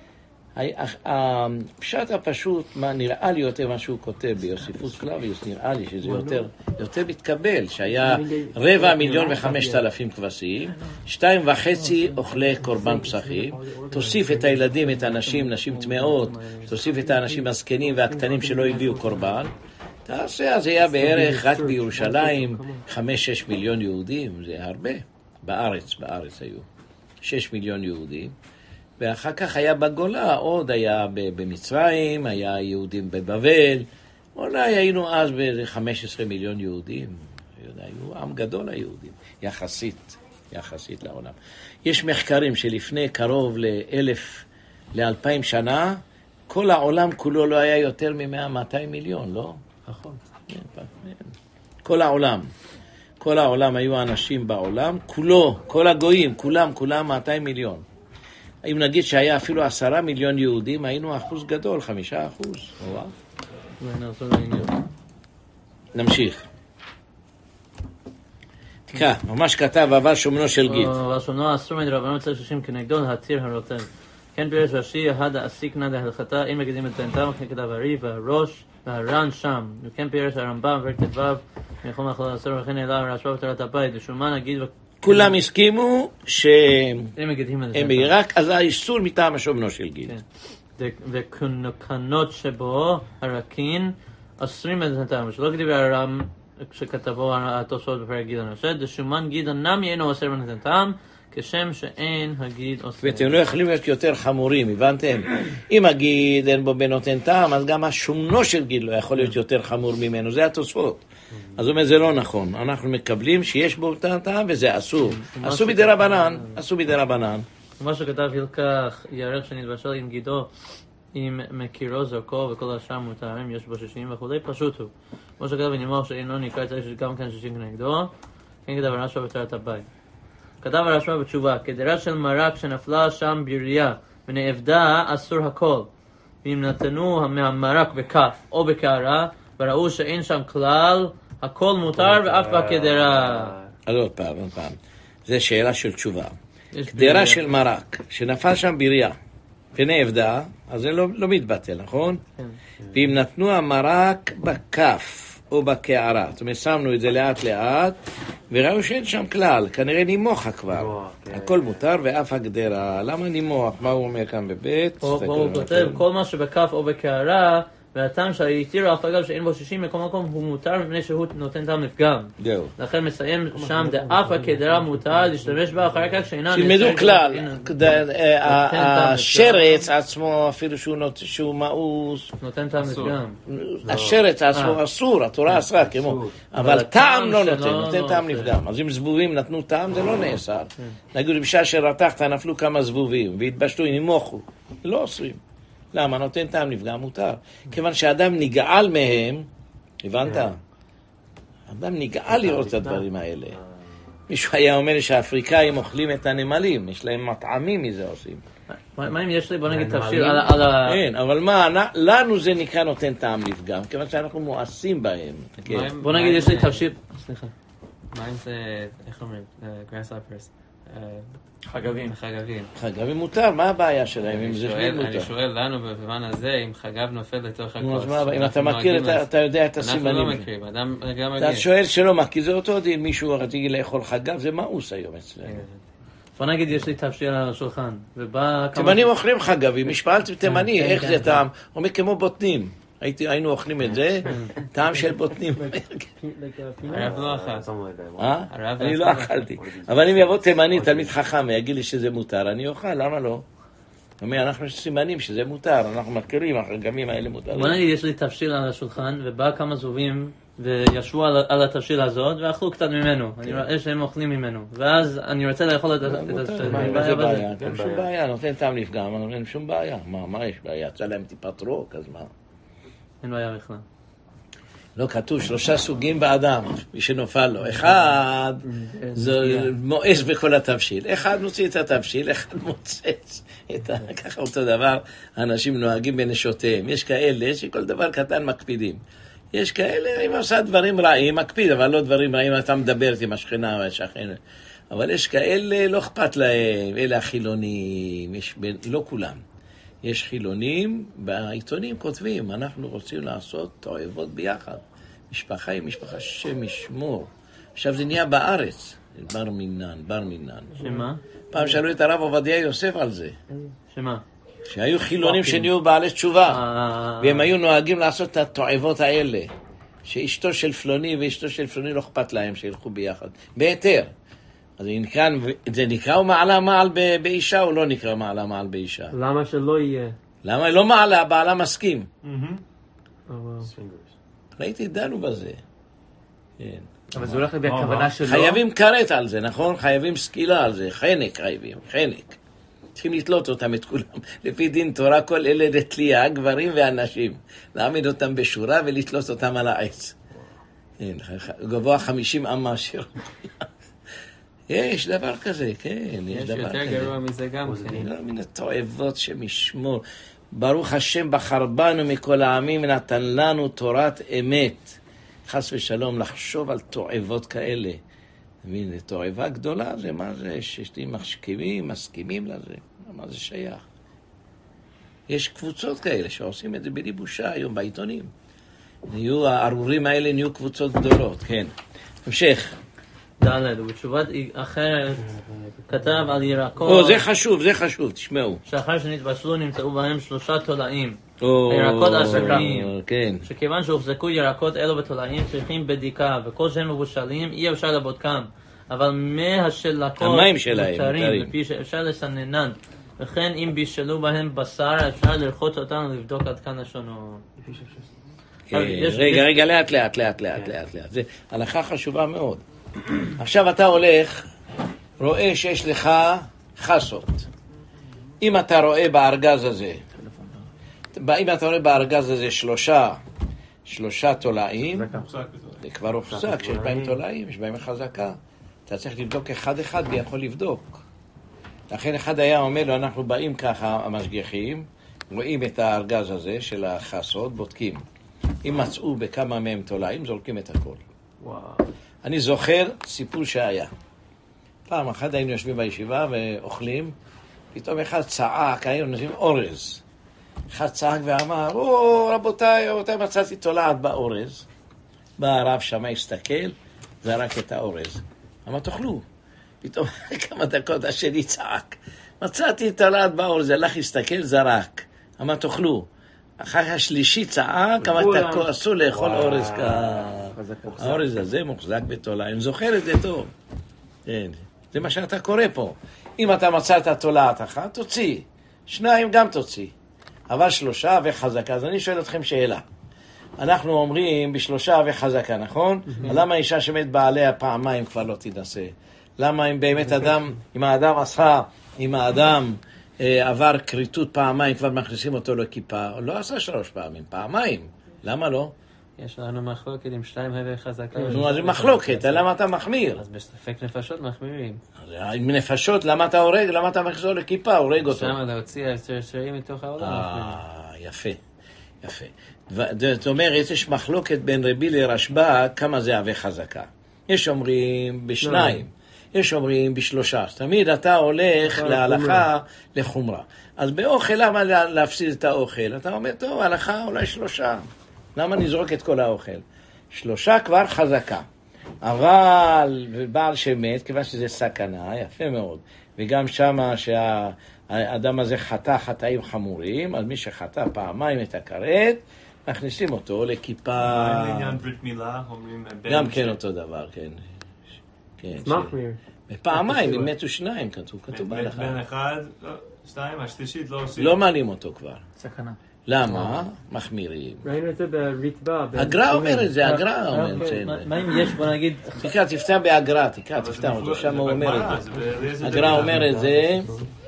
הפשט הפשוט, מה נראה לי יותר מה שהוא כותב ביוסיפוס פלביוס, נראה לי שזה יותר, יותר מתקבל, שהיה רבע מיליון וחמשת אלפים כבשים, שתיים וחצי אוכלי קורבן פסחים, תוסיף את הילדים, את הנשים, נשים טמאות, תוסיף את האנשים הזקנים והקטנים שלא הביאו קורבן, תעשה, אז היה בערך רק בירושלים חמש, שש מיליון יהודים, זה הרבה, בארץ, בארץ היו, שש מיליון יהודים, ואחר כך היה בגולה, עוד היה במצרים, היה יהודים בבבל, אולי היינו אז ב-חמישה עשר מיליון יהודים, היו עם גדול היהודים, יחסית, יחסית לעולם. יש מחקרים שלפני קרוב לאלף, לאלפיים שנה, כל העולם כולו לא היה יותר מ-מאה מאתיים מיליון, לא? נכון. כל העולם. כל העולם היו אנשים בעולם, כולו, כל הגויים, כולם, כולם מאתיים מיליון. אם נגיד שהיה אפילו עשרה מיליון יהודים, היינו אחוז גדול, חמישה אחוז. נמשיך. תקרא, ממש כתב, אבל שומנו של גיד. אבל שומנו אסור מדרבנות צל שישים כנגדו להתיר הרוטן. כן פירש רש"י, הד העסיקנא דהלכתה, אין מגדים את בנתם, ככתב הרי והראש והר"ן שם. וכן פירש הרמב"ם ורק ט"ו, מלכו מאכלות אסור וכן העלה הרשב"א בתורת הבית, ושומה נגיד... כולם הסכימו שהם הם רק אז האיסור מטעם השומנו של גיד. וקנות שבו הרקין אסורים בנתם, שלא כתיב הרם כשכתבו התוספות בפרק גיד הנושא, דשומן גיד הנמי אינו אסר בנתם, כשם שאין הגיד אוסר. ואתם לא יכולים להיות יותר חמורים, הבנתם? אם הגיד אין בו בנותן טעם, אז גם השומנו של גיד לא יכול להיות יותר חמור ממנו, זה התוספות. אז הוא אומר, זה לא נכון. אנחנו מקבלים שיש בו טעם וזה אסור. אסור בידי רבנן, אסור בידי רבנן. מה שכתב הלקח, ירח שנתבשל עם גידו, עם מקירו זרקו וכל השאר מותרים, יש בו שישים וכו', פשוט הוא. כמו שכתב בנימור שאינו נקרא, צריך גם כן שישים כנגדו, כן כתב הרשב"א בתורת הבית. כתב הרשב"א בתשובה, כדירה של מרק שנפלה שם בריה ונאבדה, אסור הכל. ואם נתנו מהמרק בכף או בקערה, וראו שאין שם כלל, הכל מותר ואף בקדרה. אז עוד פעם, עוד פעם. זה שאלה של תשובה. קדרה של מרק, שנפל שם בריה ונאבדה, אז זה לא, לא מתבטל, נכון? ואם נתנו המרק בכף או בקערה, זאת אומרת, שמנו את זה לאט לאט, וראו שאין שם כלל, כנראה נימוחה כבר. הכל מותר ואף הגדרה. למה נימוח? מה הוא אומר כאן בבית? פה הוא כותב, כל מה שבכף או בקערה, והטעם שהתירו אף אגב שאין בו שישים מכל מקום הוא מותר מפני שהוא נותן טעם לפגם. זהו. לכן מסיים שם דאף הקדרה מותר להשתמש בה אחר כך שאינה... שילמדו כלל, השרץ עצמו אפילו שהוא מאוס... נותן טעם לפגם. השרץ עצמו אסור, התורה אסרה כמו... אבל טעם לא נותן, נותן טעם לפגם. אז אם זבובים נתנו טעם זה לא נאסר. נגיד בשעה שרתחת נפלו כמה זבובים והתבשלו, נמוכו. לא אוסרים. למה? נותן טעם נפגע מותר. כיוון שאדם נגעל מהם, הבנת? אדם נגעל לראות את הדברים האלה. מישהו היה אומר שהאפריקאים אוכלים את הנמלים, יש להם מטעמים מזה עושים. מה אם יש לי, בוא נגיד, תפשיר על ה... כן, אבל מה, לנו זה נקרא נותן טעם לפגם, כיוון שאנחנו מואסים בהם. בוא נגיד, יש לי תפשיר... סליחה. מה אם זה, איך אומרים? גראסהופרס. חגבים. חגבים. חגבים מותר, מה הבעיה שלהם? אם זה שביל מותר. אני שואל לנו בזמן הזה, אם חגב נופל לתוך הכוס. אם אתה מכיר, אתה יודע את הסימנים. אנחנו לא מכירים, אדם גם מגיע. אתה שואל שלא מה, כי זה אותו דין, מישהו רציתי לאכול חגב, זה מאוס היום אצלנו. בוא נגיד, יש לי תפשיר על השולחן, ובא... תימנים אוכלים חגבים, משפלת תימני, איך זה טעם? אומר כמו בוטנים. היינו אוכלים את זה, טעם של בוטנים. הרב לא אכל. אה? אני לא אכלתי. אבל אם יבוא תימני, תלמיד חכם, יגיד לי שזה מותר, אני אוכל, למה לא? אומר, אנחנו סימנים שזה מותר, אנחנו מכירים, החגמים האלה מותר. בוא נגיד, יש לי תפשיל על השולחן, ובא כמה זובים, וישבו על התפשיל הזאת, ואכלו קצת ממנו. אני רואה שהם אוכלים ממנו. ואז אני רוצה לאכול את התפשיל. מה זה בעיה? אין שום בעיה, נותן טעם לפגם, אבל אין שום בעיה. מה יש בעיה? יצא להם טיפת רוק, אז מה? אין בעיה בכלל. לא כתוב שלושה סוגים באדם, מי שנופל לו. אחד, זה מואס בכל התבשיל. אחד מוציא את התבשיל, אחד מוצץ. ככה אותו דבר, האנשים נוהגים בנשותיהם. יש כאלה שכל דבר קטן מקפידים. יש כאלה, אם עושה דברים רעים, מקפיד, אבל לא דברים רעים, אתה מדברת עם השכנה והשכן. אבל יש כאלה, לא אכפת להם, אלה החילונים, יש, לא כולם. יש חילונים, בעיתונים כותבים, אנחנו רוצים לעשות תועבות ביחד. משפחה היא משפחה שם ישמור. עכשיו זה נהיה בארץ, בר מינן, בר מינן. שמה? פעם שאלו את הרב עובדיה יוסף על זה. שמה? שהיו חילונים שנהיו בעלי תשובה, והם היו נוהגים לעשות את התועבות האלה, שאשתו של פלוני ואשתו של פלוני לא אכפת להם שילכו ביחד, בהיתר. אז זה נקרא מעלה מעל באישה או לא נקרא מעלה מעל באישה? למה שלא יהיה? למה לא מעלה? בעלה מסכים. ראיתי, דנו בזה. אבל זה הולך לפי הכוונה שלו. חייבים קראת על זה, נכון? חייבים סקילה על זה, חנק חייבים, חנק. צריכים לתלות אותם את כולם. לפי דין תורה כל אלה לתלייה, גברים ואנשים. להעמיד אותם בשורה ולתלות אותם על העץ. גבוה חמישים אמה שיר. יש דבר כזה, כן, יש דבר כזה. יש יותר גרוע מזה גם כן. לא מן התועבות שמשמור. ברוך השם בחר בנו מכל העמים ונתן לנו תורת אמת. חס ושלום לחשוב על תועבות כאלה. מין, תועבה גדולה זה מה זה, ששתים משכימים, מסכימים לזה. מה זה שייך? יש קבוצות כאלה שעושים את זה בלי בושה היום בעיתונים. נהיו, הארורים האלה נהיו קבוצות גדולות, כן. המשך. ד' ובתשובת אחרת כתב על ירקות. או, זה חשוב, זה חשוב, תשמעו. שאחר שנתבשלו נמצאו בהם שלושה תולעים. ירקות אסורים. כן. שכיוון שהוחזקו ירקות אלו בתולעים צריכים בדיקה, וכל שהם מבושלים אי אפשר לבודקם. אבל מהשלקות המים שלהם, מותרים, לפי שאפשר לסננן. וכן אם בישלו בהם בשר אפשר לרחוץ אותם ולבדוק עד כאן השונות. רגע, רגע, לאט, לאט, לאט, לאט, לאט, לאט. זה הלכה חשובה מאוד. עכשיו אתה הולך, רואה שיש לך חסות. אם אתה רואה בארגז הזה, אם אתה רואה בארגז הזה שלושה, שלושה תולעים, זה כבר הופסק, שיש בהם תולעים, יש בהם חזקה. אתה צריך לבדוק אחד אחד ויכול לבדוק. לכן אחד היה אומר לו, אנחנו באים ככה, המשגיחים, רואים את הארגז הזה של החסות, בודקים. אם מצאו בכמה מהם תולעים, זורקים את הכל. וואו. אני זוכר סיפור שהיה. פעם אחת היינו יושבים בישיבה ואוכלים, פתאום אחד צעק, היינו נושאים אורז. אחד צעק ואמר, או רבותיי, רבותיי, מצאתי תולעת באורז. בא הרב שמה, הסתכל, זרק את האורז. אמר, תאכלו. פתאום כמה דקות השני צעק. מצאתי תולעת באורז, הלך הסתכל, זרק. אמר, תאכלו. אחר כך השלישי צעק, אמר, אסור לאכול אורז כך. האורז הזה מוחזק בתולעים. זוכר את זה טוב. זה מה שאתה קורא פה. אם אתה מצאת תולעת אחת, תוציא. שניים גם תוציא. אבל שלושה וחזקה. אז אני שואל אתכם שאלה. אנחנו אומרים בשלושה וחזקה, נכון? למה אישה שמת בעליה פעמיים כבר לא תנסה? למה אם באמת אדם, אם האדם עשה, אם האדם אה, עבר קריטות פעמיים, כבר מכניסים אותו לכיפה, הוא לא עשה שלוש פעמים, פעמיים. למה לא? יש לנו מחלוקת עם שתיים הווה חזקה. נו, אז מחלוקת, למה אתה מחמיר? אז בספק נפשות מחמירים. עם נפשות, למה אתה הורג? למה אתה מכניס אותו לכיפה? הורג אותו. שם להוציא היצרים מתוך העולם. אה, יפה, יפה. זאת אומרת, יש מחלוקת בין רבי לרשב"א, כמה זה הווה חזקה. יש אומרים בשניים, יש אומרים בשלושה. תמיד אתה הולך להלכה לחומרה. אז באוכל, למה להפסיד את האוכל? אתה אומר, טוב, הלכה אולי שלושה. למה נזרוק את כל האוכל? שלושה כבר חזקה. אבל בעל שמת, כיוון שזה סכנה, יפה מאוד. וגם שמה שהאדם הזה חטא חטאים חמורים, אז מי שחטא פעמיים את הכרת, מכניסים אותו לכיפה... בעניין ברית מילה, אומרים... גם כן אותו דבר, כן. מחמיר. פעמיים, אם מתו שניים, כתוב, כתוב בהלכה. בן אחד, שתיים, השלישית לא עושים. לא מעלים אותו כבר. סכנה. למה? מחמירים. ראינו את זה בריטב"א. הגר"א אומר את זה, הגר"א אומר את זה. מה אם יש, בוא נגיד... תקרא, תפתח בהגר"א, תקרא, תפתח אותו, שם הוא אומר את זה. הגר"א אומר את זה,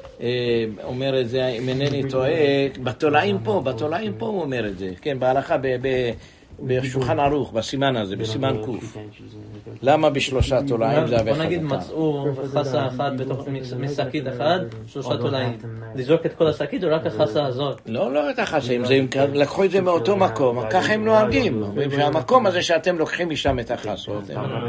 אומר את זה, אם אינני טועה, בתולעים פה, בתולעים פה הוא אומר את זה. כן, בהלכה, בשולחן ערוך, בסימן הזה, בסימן קוף. למה בשלושה תולעים זה בוא נגיד מצאו חסה אחת בתוך משקית אחת, שלושה תולעים. לזרוק את כל השקית או רק החסה הזאת? לא, לא את החסה, לקחו את זה מאותו מקום, ככה הם נוהגים. שהמקום הזה שאתם לוקחים משם את החסות.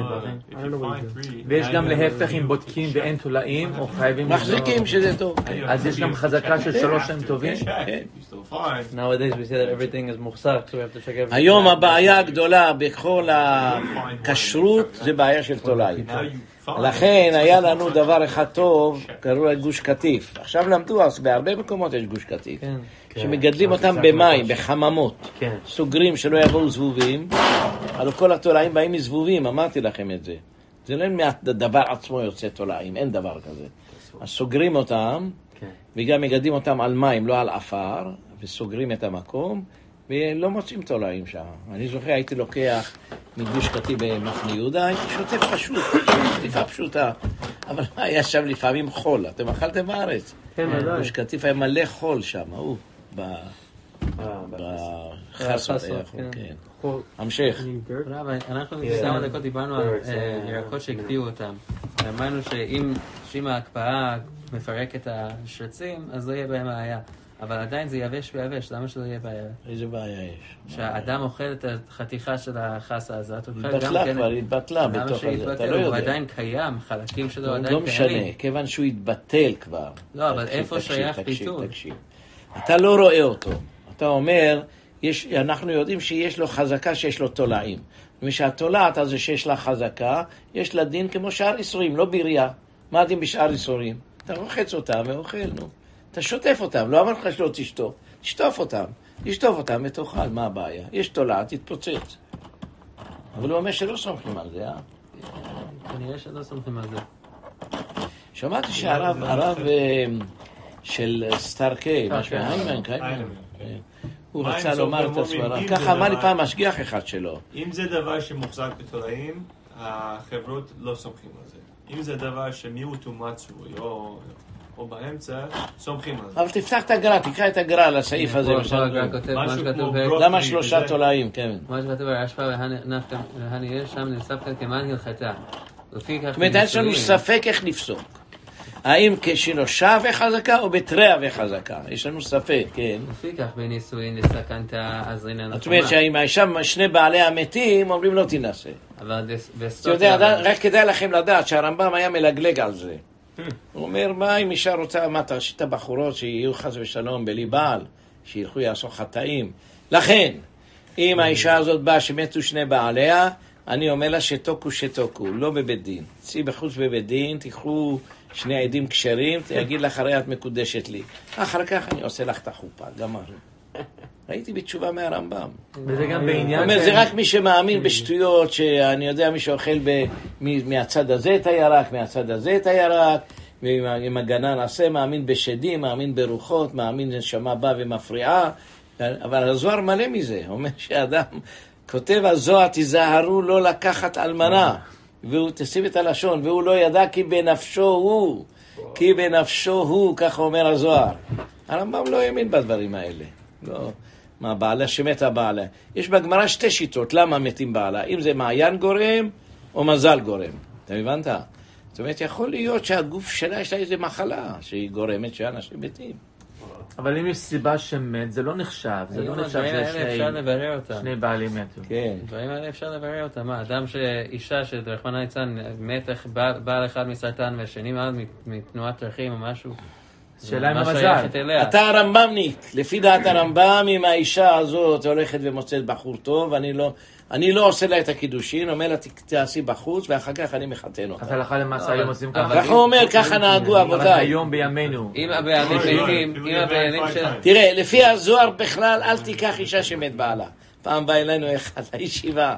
ויש גם להפך, אם בודקים ואין תולעים, או חייבים... מחזיקים שזה טוב. אז יש גם חזקה של שלוש שהם טובים? Nowadays we say that everything is מוחזק, so we have to check everything. היום הבעיה הגדולה בכל הכשרות זה בעיה של תולעים. לכן היה לנו דבר אחד טוב, קראו לה גוש קטיף. עכשיו למדו, אז בהרבה מקומות יש גוש קטיף. שמגדלים אותם במים, בחממות. סוגרים שלא יבואו זבובים, אבל כל התולעים באים מזבובים, אמרתי לכם את זה. זה לא מהדבר עצמו יוצא תולעים, אין דבר כזה. אז סוגרים אותם, וגם מגדלים אותם על מים, לא על אפר, וסוגרים את המקום, ולא מוצאים תולעים שם. אני זוכר, הייתי לוקח מגוש קטיף במחנה יהודה, הייתי שוטף פשוט, שטיפה פשוטה. אבל היה שם לפעמים חול, אתם אכלתם בארץ? כן, ודאי. גוש קטיף היה מלא חול שם, הוא, בחסות היה חול, כן. המשך. אנחנו כמה דקות דיברנו על ירקות שהקפיאו אותם. אמרנו שאם ההקפאה מפרק את השרצים, אז לא יהיה בהם בעיה. אבל עדיין זה יבש ויבש, למה שלא יהיה בעיה? איזה בעיה יש? שהאדם אוכל את החתיכה של החסה הזאת, הוא אוכל גם התבטלה כן... כבר, התבטלה בתוך הזה, אתה לא יודע. הוא עדיין קיים, חלקים שלו עדיין קיימים. לא משנה, כיוון שהוא התבטל כבר. לא, אבל איפה שייך פיתול? אתה לא רואה אותו. אתה אומר, אנחנו יודעים שיש לו חזקה שיש לו תולעים. ושהתולעת הזה שיש לה חזקה, יש לה דין כמו שאר איסורים, לא בירייה. מה הדין בשאר איסורים? אתה רוחץ אותם ואוכל, נו. אתה שוטף אותם, לא אמר לך שלא תשטוף, תשטוף אותם, תשטוף אותם ותאכל, מה הבעיה? יש תולעת, תתפוצץ. אבל הוא אומר שלא סומכים על זה, אה? כנראה שלא סומכים על זה. שמעתי שהרב, הרב של סטארקי, משהו, היימן, קיימן, הוא רצה לומר את הסברה, ככה אמר לי פעם משגיח אחד שלו. אם זה דבר שמוחזק בתולעים, החברות לא סומכים על זה. אם זה דבר שמיעוט ומצוי, או... או באמצע, סומכים על זה. אבל תפתח את הגרע, תקרא את הגרע על הסעיף הזה. למה שלושה תולעים, כן. מה שכתוב על השפעה והנהיה שם נוסף כאן כמן הלכתה. זאת אומרת, יש לנו ספק איך נפסוק. האם כשנושה וחזקה או בתריה וחזקה? יש לנו ספק, כן. לפי כך בנישואין לסכנת הזרינה נכונה. זאת אומרת שאם האישה שני בעלי המתים, אומרים לא תנסה. אבל אתה יודע, רק כדאי לכם לדעת שהרמב"ם היה מלגלג על זה. הוא אומר, מה אם אישה רוצה, מה תרשית את הבחורות שיהיו חס ושלום בלי בעל, שילכו יעשו חטאים. לכן, אם האישה הזאת באה שמתו שני בעליה, אני אומר לה שתוקו שתוקו, לא בבית דין. צאי בחוץ בבית דין, תיקחו שני עדים כשרים, תגיד לך, הרי את מקודשת לי. אחר כך אני עושה לך את החופה, גמר. ראיתי בתשובה מהרמב"ם. וזה גם בעניין... אומר, זה רק מי שמאמין בשטויות, שאני יודע מי שאוכל מהצד הזה את הירק, מהצד הזה את הירק, ועם הגנה נעשה, מאמין בשדים, מאמין ברוחות, מאמין נשמה באה ומפריעה, אבל הזוהר מלא מזה. אומר שאדם כותב הזוהר, תיזהרו לא לקחת אלמנה, והוא תשים את הלשון, והוא לא ידע כי בנפשו הוא, כי בנפשו הוא, כך אומר הזוהר. הרמב"ם לא האמין בדברים האלה. לא, מה בעלה שמתה בעלה. יש בגמרא שתי שיטות, למה מתים בעלה? אם זה מעיין גורם או מזל גורם. אתה הבנת? זאת אומרת, יכול להיות שהגוף שלה יש לה איזו מחלה שהיא גורמת שאנשים מתים. אבל אם יש סיבה שמת, זה לא נחשב. זה לא נחשב ששני בעלים מתו. כן. דברים האלה אפשר לברר אותם. מה, אדם שאישה שרחמנא ליצלן מת בעל אחד מסרטן והשני מתנועת דרכים או משהו. שאלה עם המזל. אתה הרמב"מניק, לפי דעת הרמב"ם, אם האישה הזאת הולכת ומוצאת בחור טוב, אני לא, אני לא עושה לה את הקידושין, אומר לה תעשי בחוץ, ואחר כך אני מחתן אותה. אז הלכה למעשה היום עושים ככה? ככה הוא אומר, ככה נהגו אבותיי. היום בימינו. אם הבעלים מתים, אם הבעלים של... תראה, לפי הזוהר בכלל, אל תיקח אישה שמת בעלה. פעם בא אלינו אחד לישיבה,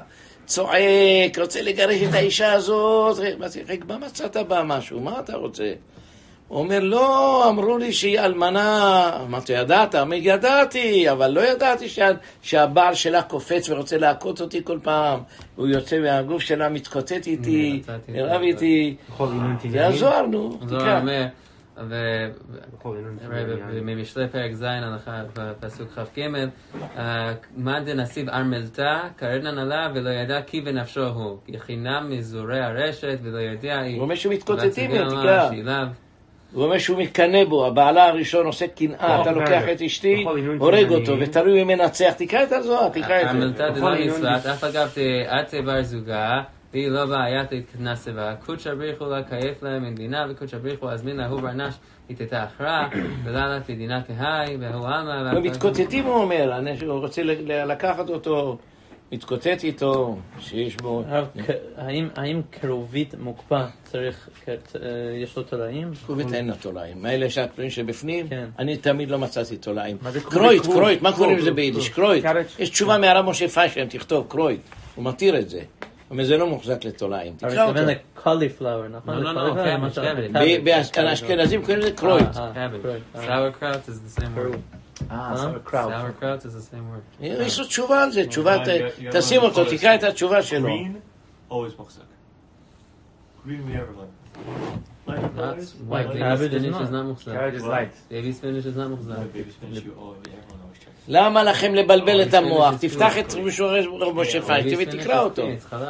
צועק, רוצה לגרש את האישה הזאת, מה מצאת בה משהו? מה אתה רוצה? הוא אומר, לא, אמרו לי שהיא אלמנה. אמרתי, ידעת? אמרתי, ידעתי, אבל לא ידעתי שה, שהבעל שלה קופץ ורוצה להכות אותי כל פעם. הוא יוצא מהגוף שלה, מתקוטט איתי, נרב איתי. זה הזוהר, נו. זוהר אומר, ובמשלי פרק ז' פסוק כ"ג, מה דנסיב ארמלתה קרנן עליו ולא ידע כי בנפשו הוא, כי חינם מזורי הרשת ולא ידע היא. הוא אומר שהוא מתקוטטים, תקרא. הוא אומר שהוא מתקנא בו, הבעלה הראשון עושה קנאה, אתה לוקח את אשתי, הורג אותו ותלוי מי מנצח, תקרא את הזוהר, תקרא את זה. ארמלתה דלא מצוות, אף אגב תעצה בר זוגה, והיא לא בעיית להתכנס בה, קודשא בריחו לה קייף להם מדינה, וקודשא בריחו הזמין לה הוא ברנש, היא תתה הכרעה, וללת מדינה כהי, והוא עלמה. מתקוטטים הוא אומר, הוא רוצה לקחת אותו, מתקוטט איתו, שיש בו... האם קרובית מוקפא צריך, יש לו תולעים? קרובית אין לו תולעים, האלה שהתפלים שבפנים, אני תמיד לא מצאתי תולעים. קרויט, קרויט, מה קוראים לזה ביידיש? קרויט. יש תשובה מהרב משה פיינשטיין, תכתוב קרויט, הוא מתיר את זה. אבל זה לא מוחזק לתולעים, תקרא אותו. אבל קוליפלאואר, נכון? לא, לא, לא, באשכנזים קוראים לזה קרויט. Sauerkraut is the same word. אה, sauerkraut. Sauerkraut is the same word. יש לו תשובה על זה, תשובה, תשים אותו, תקרא את התשובה שלו. Green, always מוחזק. Green we ever like. That's white baby spinach is not מוחזק. Carrot is light. Baby spinach is not מוחזק. Baby spinach you always, everyone always checks. למה לכם לבלבל את המוח? תפתח את משורר משה פיינשטיין ותקרא אותו.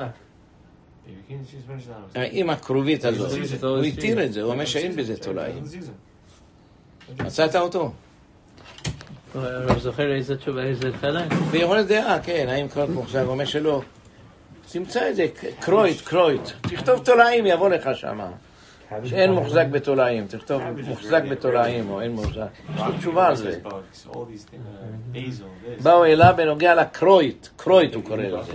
עם הקרובית הזאת. הוא התיר את זה, הוא אומר שאין בזה תולעים. מצאת אותו? הרב זוכר איזה תשובה, איזה חלק? ביכולת דעה, כן, האם קרויט מוחזק, הוא אומר שלא. תמצא את זה, קרויט, קרויט. תכתוב תולעים, יבוא לך שמה. שאין מוחזק בתולעים, תכתוב מוחזק בתולעים או אין מוחזק. יש לו תשובה על זה. באו אליו בנוגע לקרויט, קרויט הוא קורא לזה.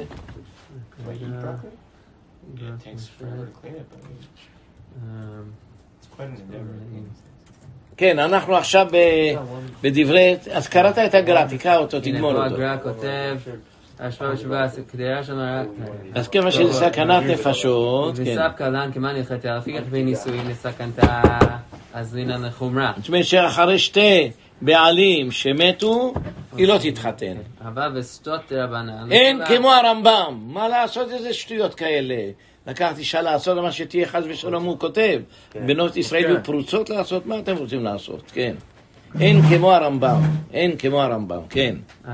כן, אנחנו עכשיו בדברי, אז קראת את הגר"א, תקרא אותו, תגמול אותו. הגר"א כותב, השפעה ושבעה, כדאיה שמה... אז כמה שזה סכנת נפשות, כן. וסב קלן כמה נלחתה, לפי כך בנישואים לסכנתה, אז הנה לחומרה. זאת אומרת שאחרי שתי בעלים שמתו, היא לא תתחתן. הבא וסטות רבנן. אין כמו הרמב"ם, מה לעשות איזה שטויות כאלה? לקחת אישה לעשות מה שתהיה חס ושלום, הוא כותב. בנות ישראל יהיו פרוצות לעשות, מה אתם רוצים לעשות? כן. אין כמו הרמב"ם, אין כמו הרמב"ם, כן.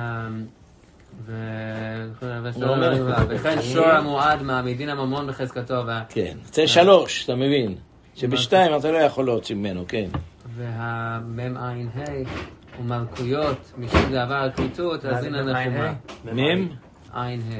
וכן שור המועד מעמידין הממון בחזקתו. כן, זה שלוש, אתה מבין? שבשתיים אתה לא יכול להוציא ממנו, כן. והמם עין ה' ומלכויות משום דבר על כריתות, אז הנה לחומרה. מם? עין ה'.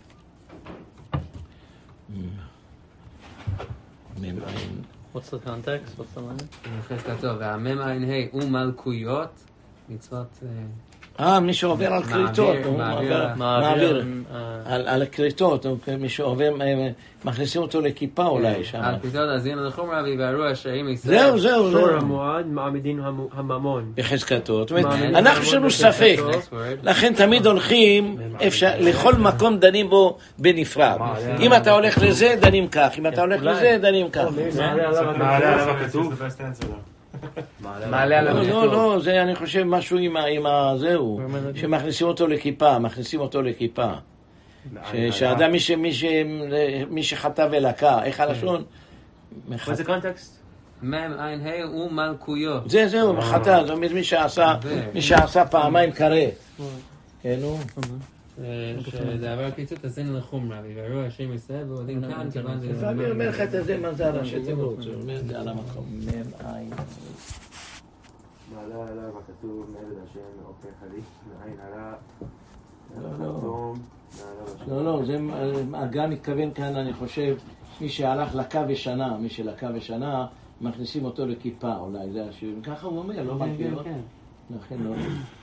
מם עין. What's the context? What's the line? בחזקתו, והמם עין ה' ומלכויות, מצוות... אה, מי שעובר על קריטות, הוא מעביר על הקריטות, מי שעובר, מכניסים אותו לכיפה אולי שם. על קריטות, אז הנה לחומרה ויבערו השעים ישראל. זהו, זהו, שור המועד מעמידין הממון. בחזקתו. זאת אומרת, אנחנו יש לנו ספק, לכן תמיד הולכים, לכל מקום דנים בו בנפרד. אם אתה הולך לזה, דנים כך, אם אתה הולך לזה, דנים כך. מעלה עליו הכתוב. מעלה עליו הכתוב. לא, לא, זה אני חושב משהו עם הזהו, שמכניסים אותו לכיפה, מכניסים אותו לכיפה. שהאדם, מי שחטא ולקה, איך הלשון? מה זה קונטקסט? מם עין ה' ומלכויות. זה, זהו, חטא, זאת אומרת, מי שעשה פעמיים קראת. כן, נו. שדעבר קיצות, אז הנה לחומרה, ויבערו השם ישראל, ועודים כאן, כיוון זה... לפעמים אומר לך את זה, מה זה הראשי תיבות? זה אומר, זה על המקום. מם עין. מעלה עליו הכתוב מעבד השם אופן חליף, מעין עלה, לא, לא, לא, זה הגן מתכוון כאן, אני חושב, מי שהלך לקה ושנה, מי שלקה ושנה, מכניסים אותו לכיפה, אולי, זה השיר. ככה הוא אומר, לא מכיר. לכן לא.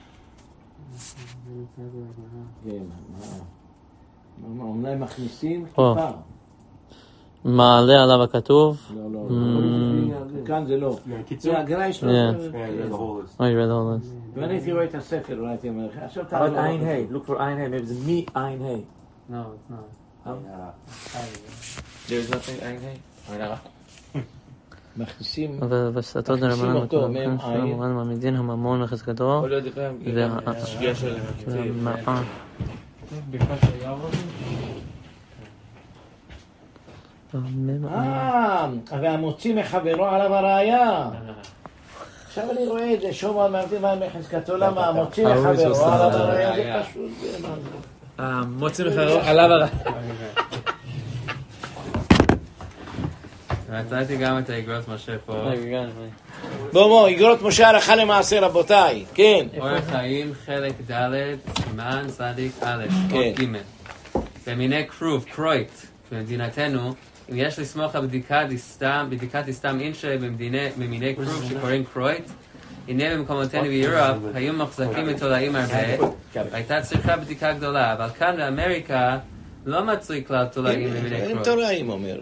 כן, מה? אולי מכניסים כיפה. מעלה עליו הכתוב. לא, לא, לא. כאן זה לא. זה הגר"א יש לו... Oh, you read the whole list. ואני הייתי רואה את הספר, אולי הייתי אומר לך. עכשיו אבל עין ה', look for עין ה', maybe זה מי עין ה'. No, it's not. There is nothing עין ה'. עין הרע. מכניסים... וסתות דרבנן הכתוב, כן, שור המועד מעמידין הממון לחזקתו. יכול להיות השגיאה של... והמען. אה, והמוציא מחברו עליו הראיה. עכשיו אני רואה את זה, שומר מעבדים מה מחזקתו, למה מוציא לחברו, זה פשוט. מוציא לחברו, עליו הרע. רציתי גם את האגרות משה פה. בוא בוא, אגרות משה הלכה למעשה רבותיי, כן. אורח חיים חלק ד' סימן צדיק א', עוד ג' במיני כרוב, קרויט, במדינתנו, אם יש לסמוך על בדיקת סתם, בדיקת סתם אינשה במיני כרוב שקוראים קרויט, הנה במקומותינו ביורופ היו מחזקים מתולעים הרבה, והייתה צריכה בדיקה גדולה, אבל כאן באמריקה לא מצוי כלל תולעים במיני קרויט. אין תולעים אומר.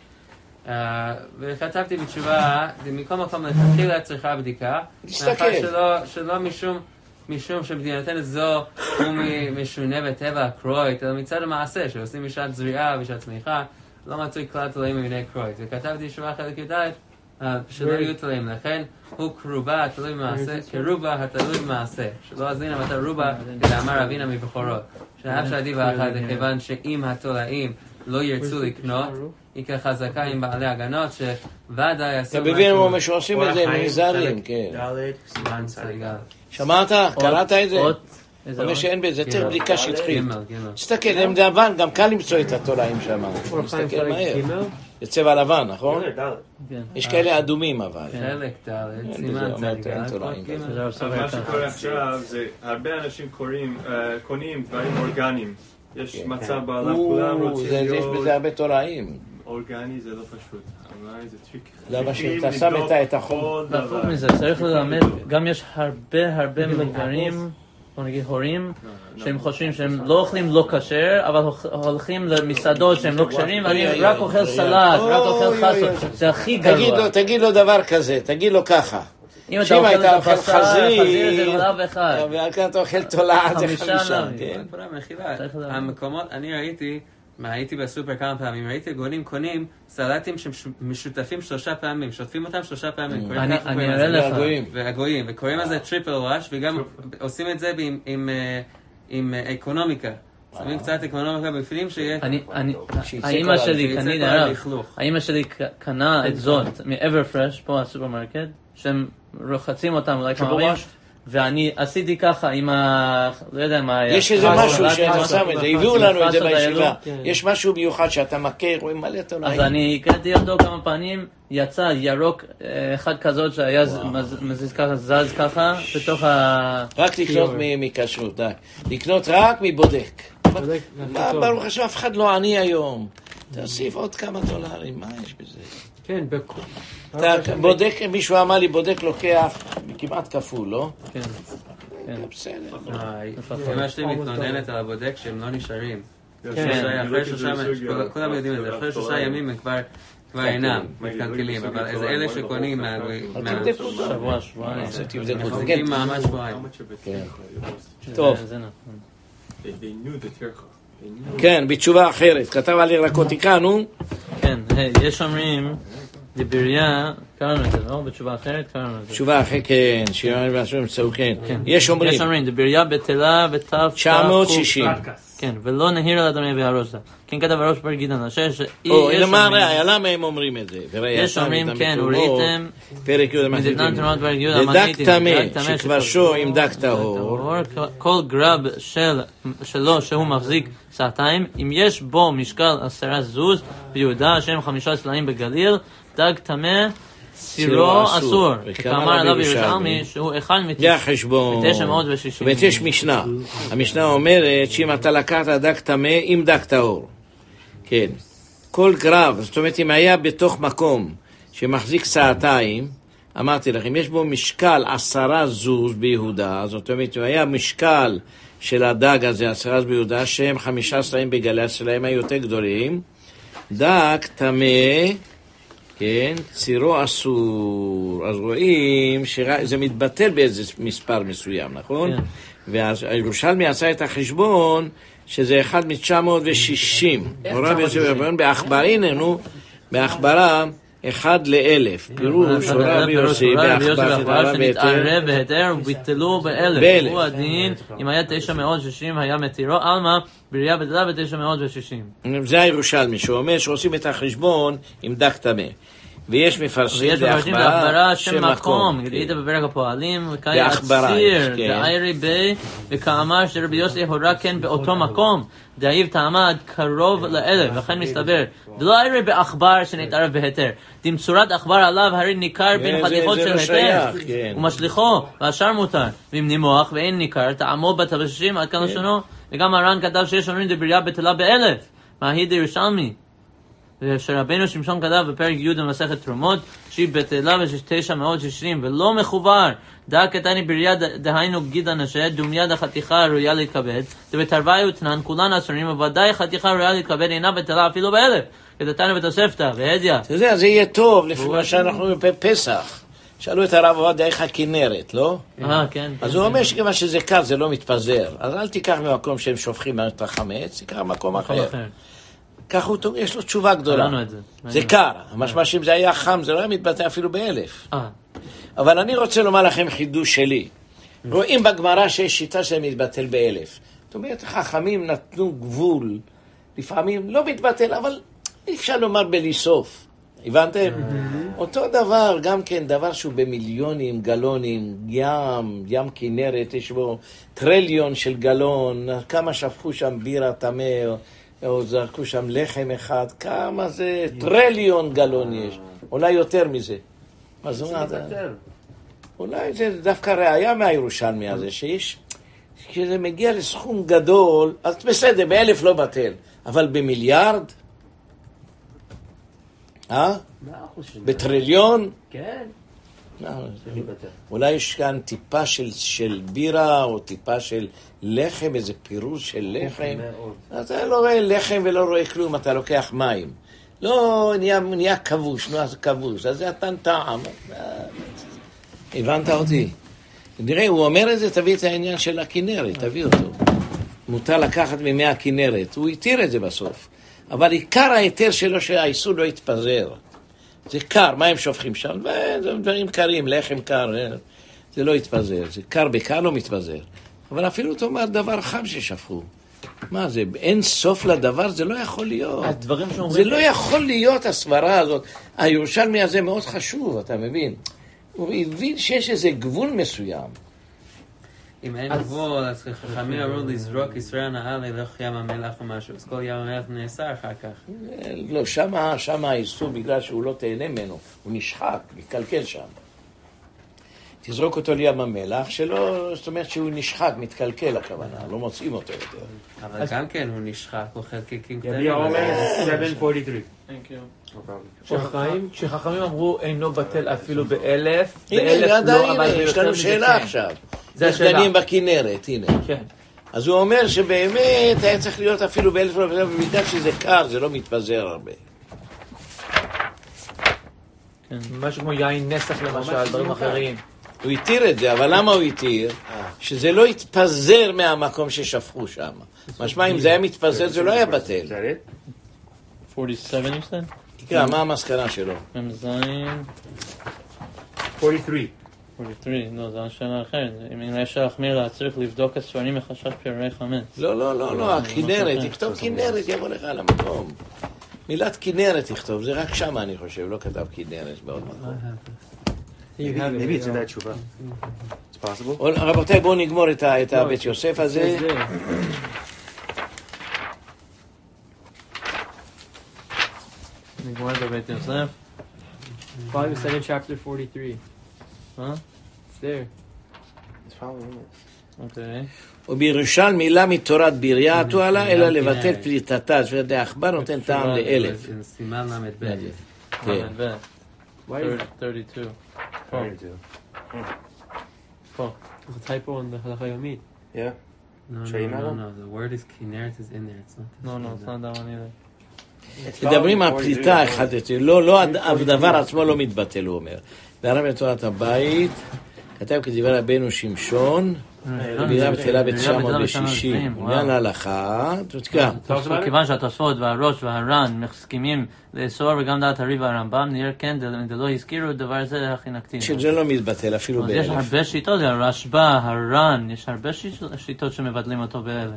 וכתבתי בתשובה, מכל מקום לכתחילה צריכה בדיקה, שלא משום משום שבדינתנו זו הוא משונה בטבע הקרויט, אלא מצד המעשה שעושים בשעת זריעה ובשעת צמיחה, לא מצוי כלל תולעים במיני קרויט. וכתבתי תשובה חלק י"ד שלא יהיו תולעים, לכן הוא קרובה התלוי במעשה, כרובה התלוי במעשה, שלא אזינה מתי רובה כדאמר אבינה מבכורות, שאף שעדיף האחד לכיוון שאם התולעים לא ירצו לקנות, היא כחזקה עם בעלי הגנות שוודאי יעשו אתה מבין מה שעושים את זה, מזרים, כן. שמעת? קראת את זה? אבל שאין בזה, צריך בדיקה שטחית. תסתכל, הם לבן, גם קל למצוא את התולעים שם. תסתכל מהר. זה צבע לבן, נכון? יש כאלה אדומים אבל. חלק ד' סימן צדיק. מה שקורה עכשיו זה הרבה אנשים קונים דברים אורגניים. יש מצב בעולם, כולם רוצים להיות... יש בזה הרבה תולעים. אורגני זה לא פשוט, אולי זה טריק. למה שאתה שם את החום. להפוך מזה, צריך ללמד, גם יש הרבה הרבה מבוגרים, בוא נגיד הורים, שהם חושבים שהם לא אוכלים לא כשר, אבל הולכים למסעדות שהם לא כשרים, ואני רק אוכל סלט, רק אוכל חסות, זה הכי גרוע. תגיד לו דבר כזה, תגיד לו ככה. אם אתה אוכל את הבשר, חזיר זה עליו אחד. ועל כאן אתה אוכל תולעת, זה חמישה. המקומות, אני ראיתי, הייתי בסופר כמה פעמים, ראיתי גונים קונים סלטים שמשותפים שלושה פעמים, שוטפים אותם שלושה פעמים. אני אראה לך. והגויים, וקוראים לזה טריפל וואש, וגם עושים את זה עם אקונומיקה. שמים קצת אקונומיקה בפנים שיהיה... האמא שלי, האמא שלי קנה את זאת מ-Everfresh, פה הסופרמרקט, שהם רוחצים אותם אולי כמה ימים, ואני עשיתי ככה עם ה... לא יודע מה היה. יש איזה משהו שאתה שם את זה, הביאו לנו את זה בישיבה. יש משהו מיוחד שאתה מכיר, רואים מלא תולעים. אז אני הקראתי אותו כמה פעמים, יצא ירוק אחד כזאת שהיה מזיז ככה, זז ככה, בתוך ה... רק לקנות מכשרות, די. לקנות רק מבודק. ברוך השם, אף אחד לא עני היום. תוסיף עוד כמה דולרים, מה יש בזה? כן, בקו. אתה בודק, מישהו אמר לי, בודק לוקח כמעט כפול, לא? כן. בסדר. אמא שלי מתלוננת על הבודק שהם לא נשארים. אחרי שלושה, כולם יודעים את זה, אחרי שלושה ימים הם כבר אינם מתקלקלים, אבל איזה אלה שקונים שבוע, שבועיים. מחזיקים מעמד שבועיים. טוב. כן, בתשובה אחרת. כתב על ירקות, תיקנו. כן, יש אומרים, לבריה, קראנו את זה, לא? בתשובה אחרת, קראנו את זה. תשובה אחרת, כן, שיראים ועשורים צהוכים. יש אומרים. יש אומרים, לבריה בטלה בתף תשע מאות שישים. כן, ולא נהיר על אדמי והראש לה. כן כתב הראש פרק גדעון, השש, או, אלא מה הראיה, למה הם אומרים את זה? יש אומרים, כן, וראיתם, פרק י' מדתנן תרמות פרק י', זה דק תמה, שכבר שו עם דק טהור. כל גרב שלו שהוא מחזיק סעתיים, אם יש בו משקל עשרה זוז, ביהודה, שהם חמישה סלעים בגליל, דג תמה, סירו אסור. וכאמר עליו ירושלמי, שהוא אחד מתשע מאות ושישים. באמת יש משנה. המשנה אומרת שאם אתה לקחת דג תמה עם דג טהור. כן. כל גרב, זאת אומרת אם היה בתוך מקום שמחזיק סעתיים, אמרתי לכם, יש בו משקל עשרה זוז ביהודה, זאת אומרת אם היה משקל של הדג הזה, עשרה זוז ביהודה, שהם חמישה סלעים בגליל שלהם היו יותר גדולים, דג תמה, כן, צירו אסור. אז רואים שזה מתבטל באיזה מספר מסוים, נכון? כן. ואז הירושלמי עשה את החשבון שזה אחד מתשע מאות ושישים. הורב יוסף רבן באחבריננו, באחברה אחד לאלף. פירוש הורב יוסף באחבר שתערב שנתערב בהיתר וביטלו באלף. הוא הדין, אם היה תשע מאות ושישים היה מתירו, אלמה בריה בטלה ב-תשע מאות ושישים. זה הירושלמי שאומר שעושים את החשבון עם דק תמה. ויש מפרשים ויש מפרשים בהחברה שם מקום, כן. גדית בפרק הפועלים, וכאי בהחברה, עציר, כן. דאיירי בי, וכאמר שרבי יוסי הורה כן באותו מקום, דאיב תעמד קרוב לאלף, לכן מסתבר, דלא איירי בעכבר שנתערב בהיתר, דמצורת עכבר עליו הרי ניכר בין זה- חתיכות זה של לא היתר, שייך, כן. ומשליחו, והשאר מותר, ואם נימוח ואין ניכר, טעמו בתבשישים עד כאן לשונו, וגם הר"ן כתב שיש אומרים דברייה בטלה באלף, מהי דירושלמי. ושרבנו שמשון כתב בפרק י' במסכת תרומות שהיא בטלה ב-תשע מאות שישים ולא מחובר דא קטני בריאה דהיינו גיד הנשה דומיית החתיכה הראויה להתכבד ובתרוויה ותנן כולן אסורים וודאי חתיכה הראויה להתכבד אינה בטלה אפילו באלף כדתניא בתוספתא והדיא. אתה יודע, זה יהיה טוב לפי מה שאנחנו בפסח. שאלו את הרב עובדיה איך הכנרת, לא? אה, כן. אז הוא אומר שכיוון שזה קר זה לא מתפזר, אז אל תיקח ממקום שהם שופכים את החמץ, תיקח ממקום אחר. כך הוא טוב, יש לו תשובה גדולה. קראנו את זה. זה קר, המשמע שאם זה היה חם זה לא היה מתבטא אפילו באלף. אה. אבל אני רוצה לומר לכם חידוש שלי. רואים בגמרא שיש שיטה שזה מתבטל באלף. זאת אומרת, חכמים נתנו גבול, לפעמים לא מתבטל, אבל אי אפשר לומר בלי סוף. הבנתם? אותו דבר, גם כן, דבר שהוא במיליונים, גלונים, ים, ים כנרת, יש בו טריליון של גלון, כמה שפכו שם בירה תמר, או זרקו שם לחם אחד, כמה זה, טריליון גלון יש, אולי יותר מזה. מה זה אומר? אולי זה דווקא ראייה מהירושלמי הזה, שיש, כשזה מגיע לסכום גדול, אז בסדר, באלף לא בטל, אבל במיליארד? אה? בטריליון? כן. אולי יש כאן טיפה של, של בירה או טיפה של לחם, איזה פירוש של לחם. אתה לא רואה לחם ולא רואה כלום, אתה לוקח מים. לא, נהיה, נהיה כבוש, נו, אז כבוש, אז זה נתן טעם. הבנת אותי? נראה, הוא אומר את זה, תביא את העניין של הכנרת, תביא אותו. מותר לקחת ממי הכנרת, הוא יתיר את זה בסוף. אבל עיקר ההיתר שלו שהאיסור לא יתפזר. זה קר, מה הם שופכים שם? זה דברים קרים, לחם קר, זה לא יתפזר. זה קר בקר לא מתפזר. אבל אפילו תאמר דבר חם ששפכו. מה זה? אין סוף לדבר, זה לא יכול להיות. הדברים שאומרים... זה לא יכול להיות הסברה הזאת. הירושלמי הזה מאוד חשוב, אתה מבין? הוא הבין שיש איזה גבול מסוים. אם אין גבול, אז חכמים אמרו לזרוק ישראל נהר ללך ים המלח או משהו, אז כל ים המלח נאסר אחר כך. לא, שמה, שמה האיסור בגלל שהוא לא תהנה ממנו, הוא נשחק, מתקלקל שם. תזרוק אותו לים המלח, שלא, זאת אומרת שהוא נשחק, מתקלקל הכוונה, לא מוצאים אותו יותר. אבל גם כן הוא נשחק, הוא חלקיקים קטנים. יביע עומר שבע ארבעים ושלוש. כשחכמים אמרו אינו בטל אפילו באלף, הנה, באלף לא, לא, הנה, אבל יש ביותר לנו מזה שאלה כן. עכשיו. זה איך השאלה. דנים בכנרת, הנה. כן. אז הוא אומר שבאמת היה צריך להיות אפילו באלף לא, ובגלל שזה קר, זה לא מתפזר הרבה. משהו כמו יין נסח למשל, דברים אחרים. הוא התיר את זה, אבל למה הוא התיר? שזה לא יתפזר מהמקום ששפכו שם. משמע, אם זה היה מתפזר, זה לא היה בטל. forty-seven you said? תקרא, מה המסקנה שלו? ממזין... forty-three. forty-three, לא, זה השאלה אחרת. אם נראה שהחמיר לה צריך לבדוק הספרים מחשש פירורי חמץ. לא, לא, לא, לא, הכנרת, תכתוב כנרת, יבוא לך למקום. מילת כנרת תכתוב, זה רק שם אני חושב, לא כתב כנרת בעוד מקום. Maybe it's in that תשובה. It's possible. רבותיי, בואו נגמור את הבית יוסף הזה. נגמור את הבית יוסף. Probably said in chapter forty-three. Huh? It's there. It's probably in it. אוקיי. ובירושלמי לה מתורת בריאה תועלה, אלא לבטל פליטתה, שזה העכבר נותן טעם לאלף. סימן למד ב'. כן. Why is thirty-two. thirty-two. פה. there's a typo in the halakha yomit? Yeah. No, no, Shayna? no, no. The word is kineret is in there. It's not. No, no, it's not that one either. מדברים על פליטה אחד, לא, לא, הדבר עצמו לא מתבטל, הוא אומר. והרב בתורת הבית, כתב כדבר רבנו שמשון, ובירה בטלה ב-תשע מאות ושישים. עניין ההלכה, תתקע. כיוון שהתוספות והראש והר"ן מסכימים לאסור וגם דעת הרי"ף והרמב"ם, נראה כן, דלא הזכירו את דבר זה להכי נקטין. שזה לא מתבטל, אפילו באלף. יש הרבה שיטות, הרשב"א, הר"ן, יש הרבה שיטות שמבטלים אותו באלף.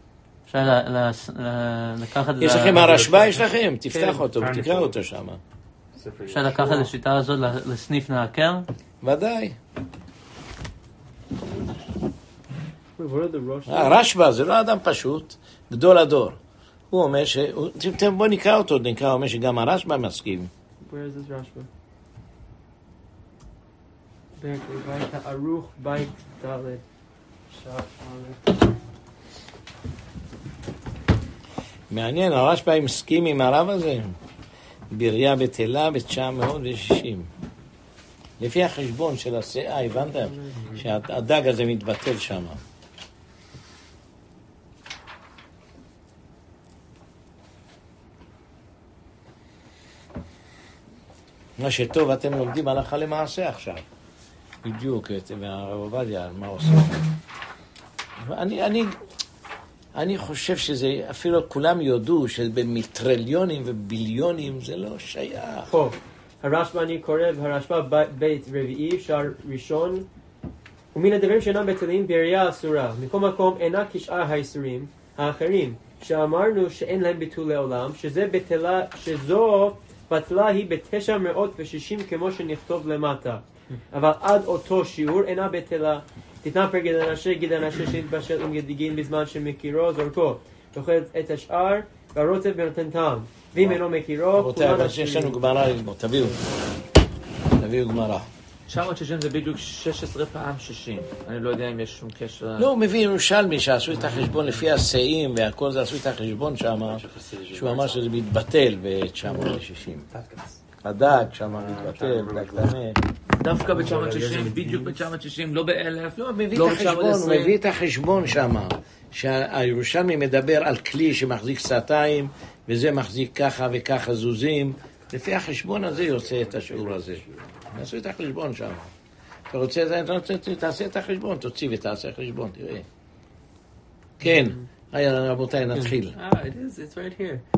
אפשר לקחת... יש לכם הרשב"א, יש לכם, תפתח אותו ותקרא אותו שם. אפשר לקחת את השיטה הזאת לסניף נעקל? ודאי. הרשב"א זה לא אדם פשוט, גדול הדור. הוא אומר ש... בוא נקרא אותו, נקרא, הוא אומר שגם הרשב"א מסכים. Where is this רשב"א? בית ערוך בית ד' מעניין, הרשב"א מסכים עם הרב הזה. ביריה בטלה ב-תשע מאות ושישים. לפי החשבון של הסאה, הבנת? שהדג הזה מתבטל שם. מה שטוב, אתם לומדים הלכה למעשה עכשיו. בדיוק, והרב עובדיה, מה עושה? אני, אני, אני חושב שזה, אפילו כולם יודו שבמיטריליונים וביליונים זה לא שייך. פה, הרשב"א אני קורא, הרשב"א בית רביעי, שער ראשון, ומן הדברים שאינם בטלים בראייה אסורה, מכל מקום אינה כשאר האיסורים האחרים, שאמרנו שאין להם ביטול לעולם, שזה בטלה, שזו בטלה היא בתשע מאות ושישים כמו שנכתוב למטה. אבל עד אותו שיעור אינה בטלה. תתנה פר גד אנשי, גד אנשי שהתבשל עם גדיגין בזמן שמכירו זורקו, ואוכל את השאר והרוטב ונותן טעם. ואם אינו מכירו, רבותיי, אבל יש לנו גמרא ללמוד, תביאו. תביאו גמרא. תשע מאות ושישים זה בדיוק שש עשרה פעם שישים. אני לא יודע אם יש שום קשר... לא, הוא מביא ירושלמי שעשו את החשבון לפי הסעים והכל זה עשו את החשבון שם, שהוא אמר שזה מתבטל ב-תשע מאות ושישים. הדג שם מתבטל, דג טמא. דווקא ב-תשע מאות ושישים, בדיוק ב-תשע מאות ושישים, לא באלף, לא, מביא את החשבון, הוא מביא את החשבון שם, שהירושלמי מדבר על כלי שמחזיק סעתיים, וזה מחזיק ככה וככה זוזים, לפי החשבון הזה יוצא את השיעור הזה. נעשו את החשבון שם. אתה רוצה, תעשה את החשבון, תוציא ותעשה חשבון, תראה. כן, רבותיי, נתחיל. Ah, it is, it's right here.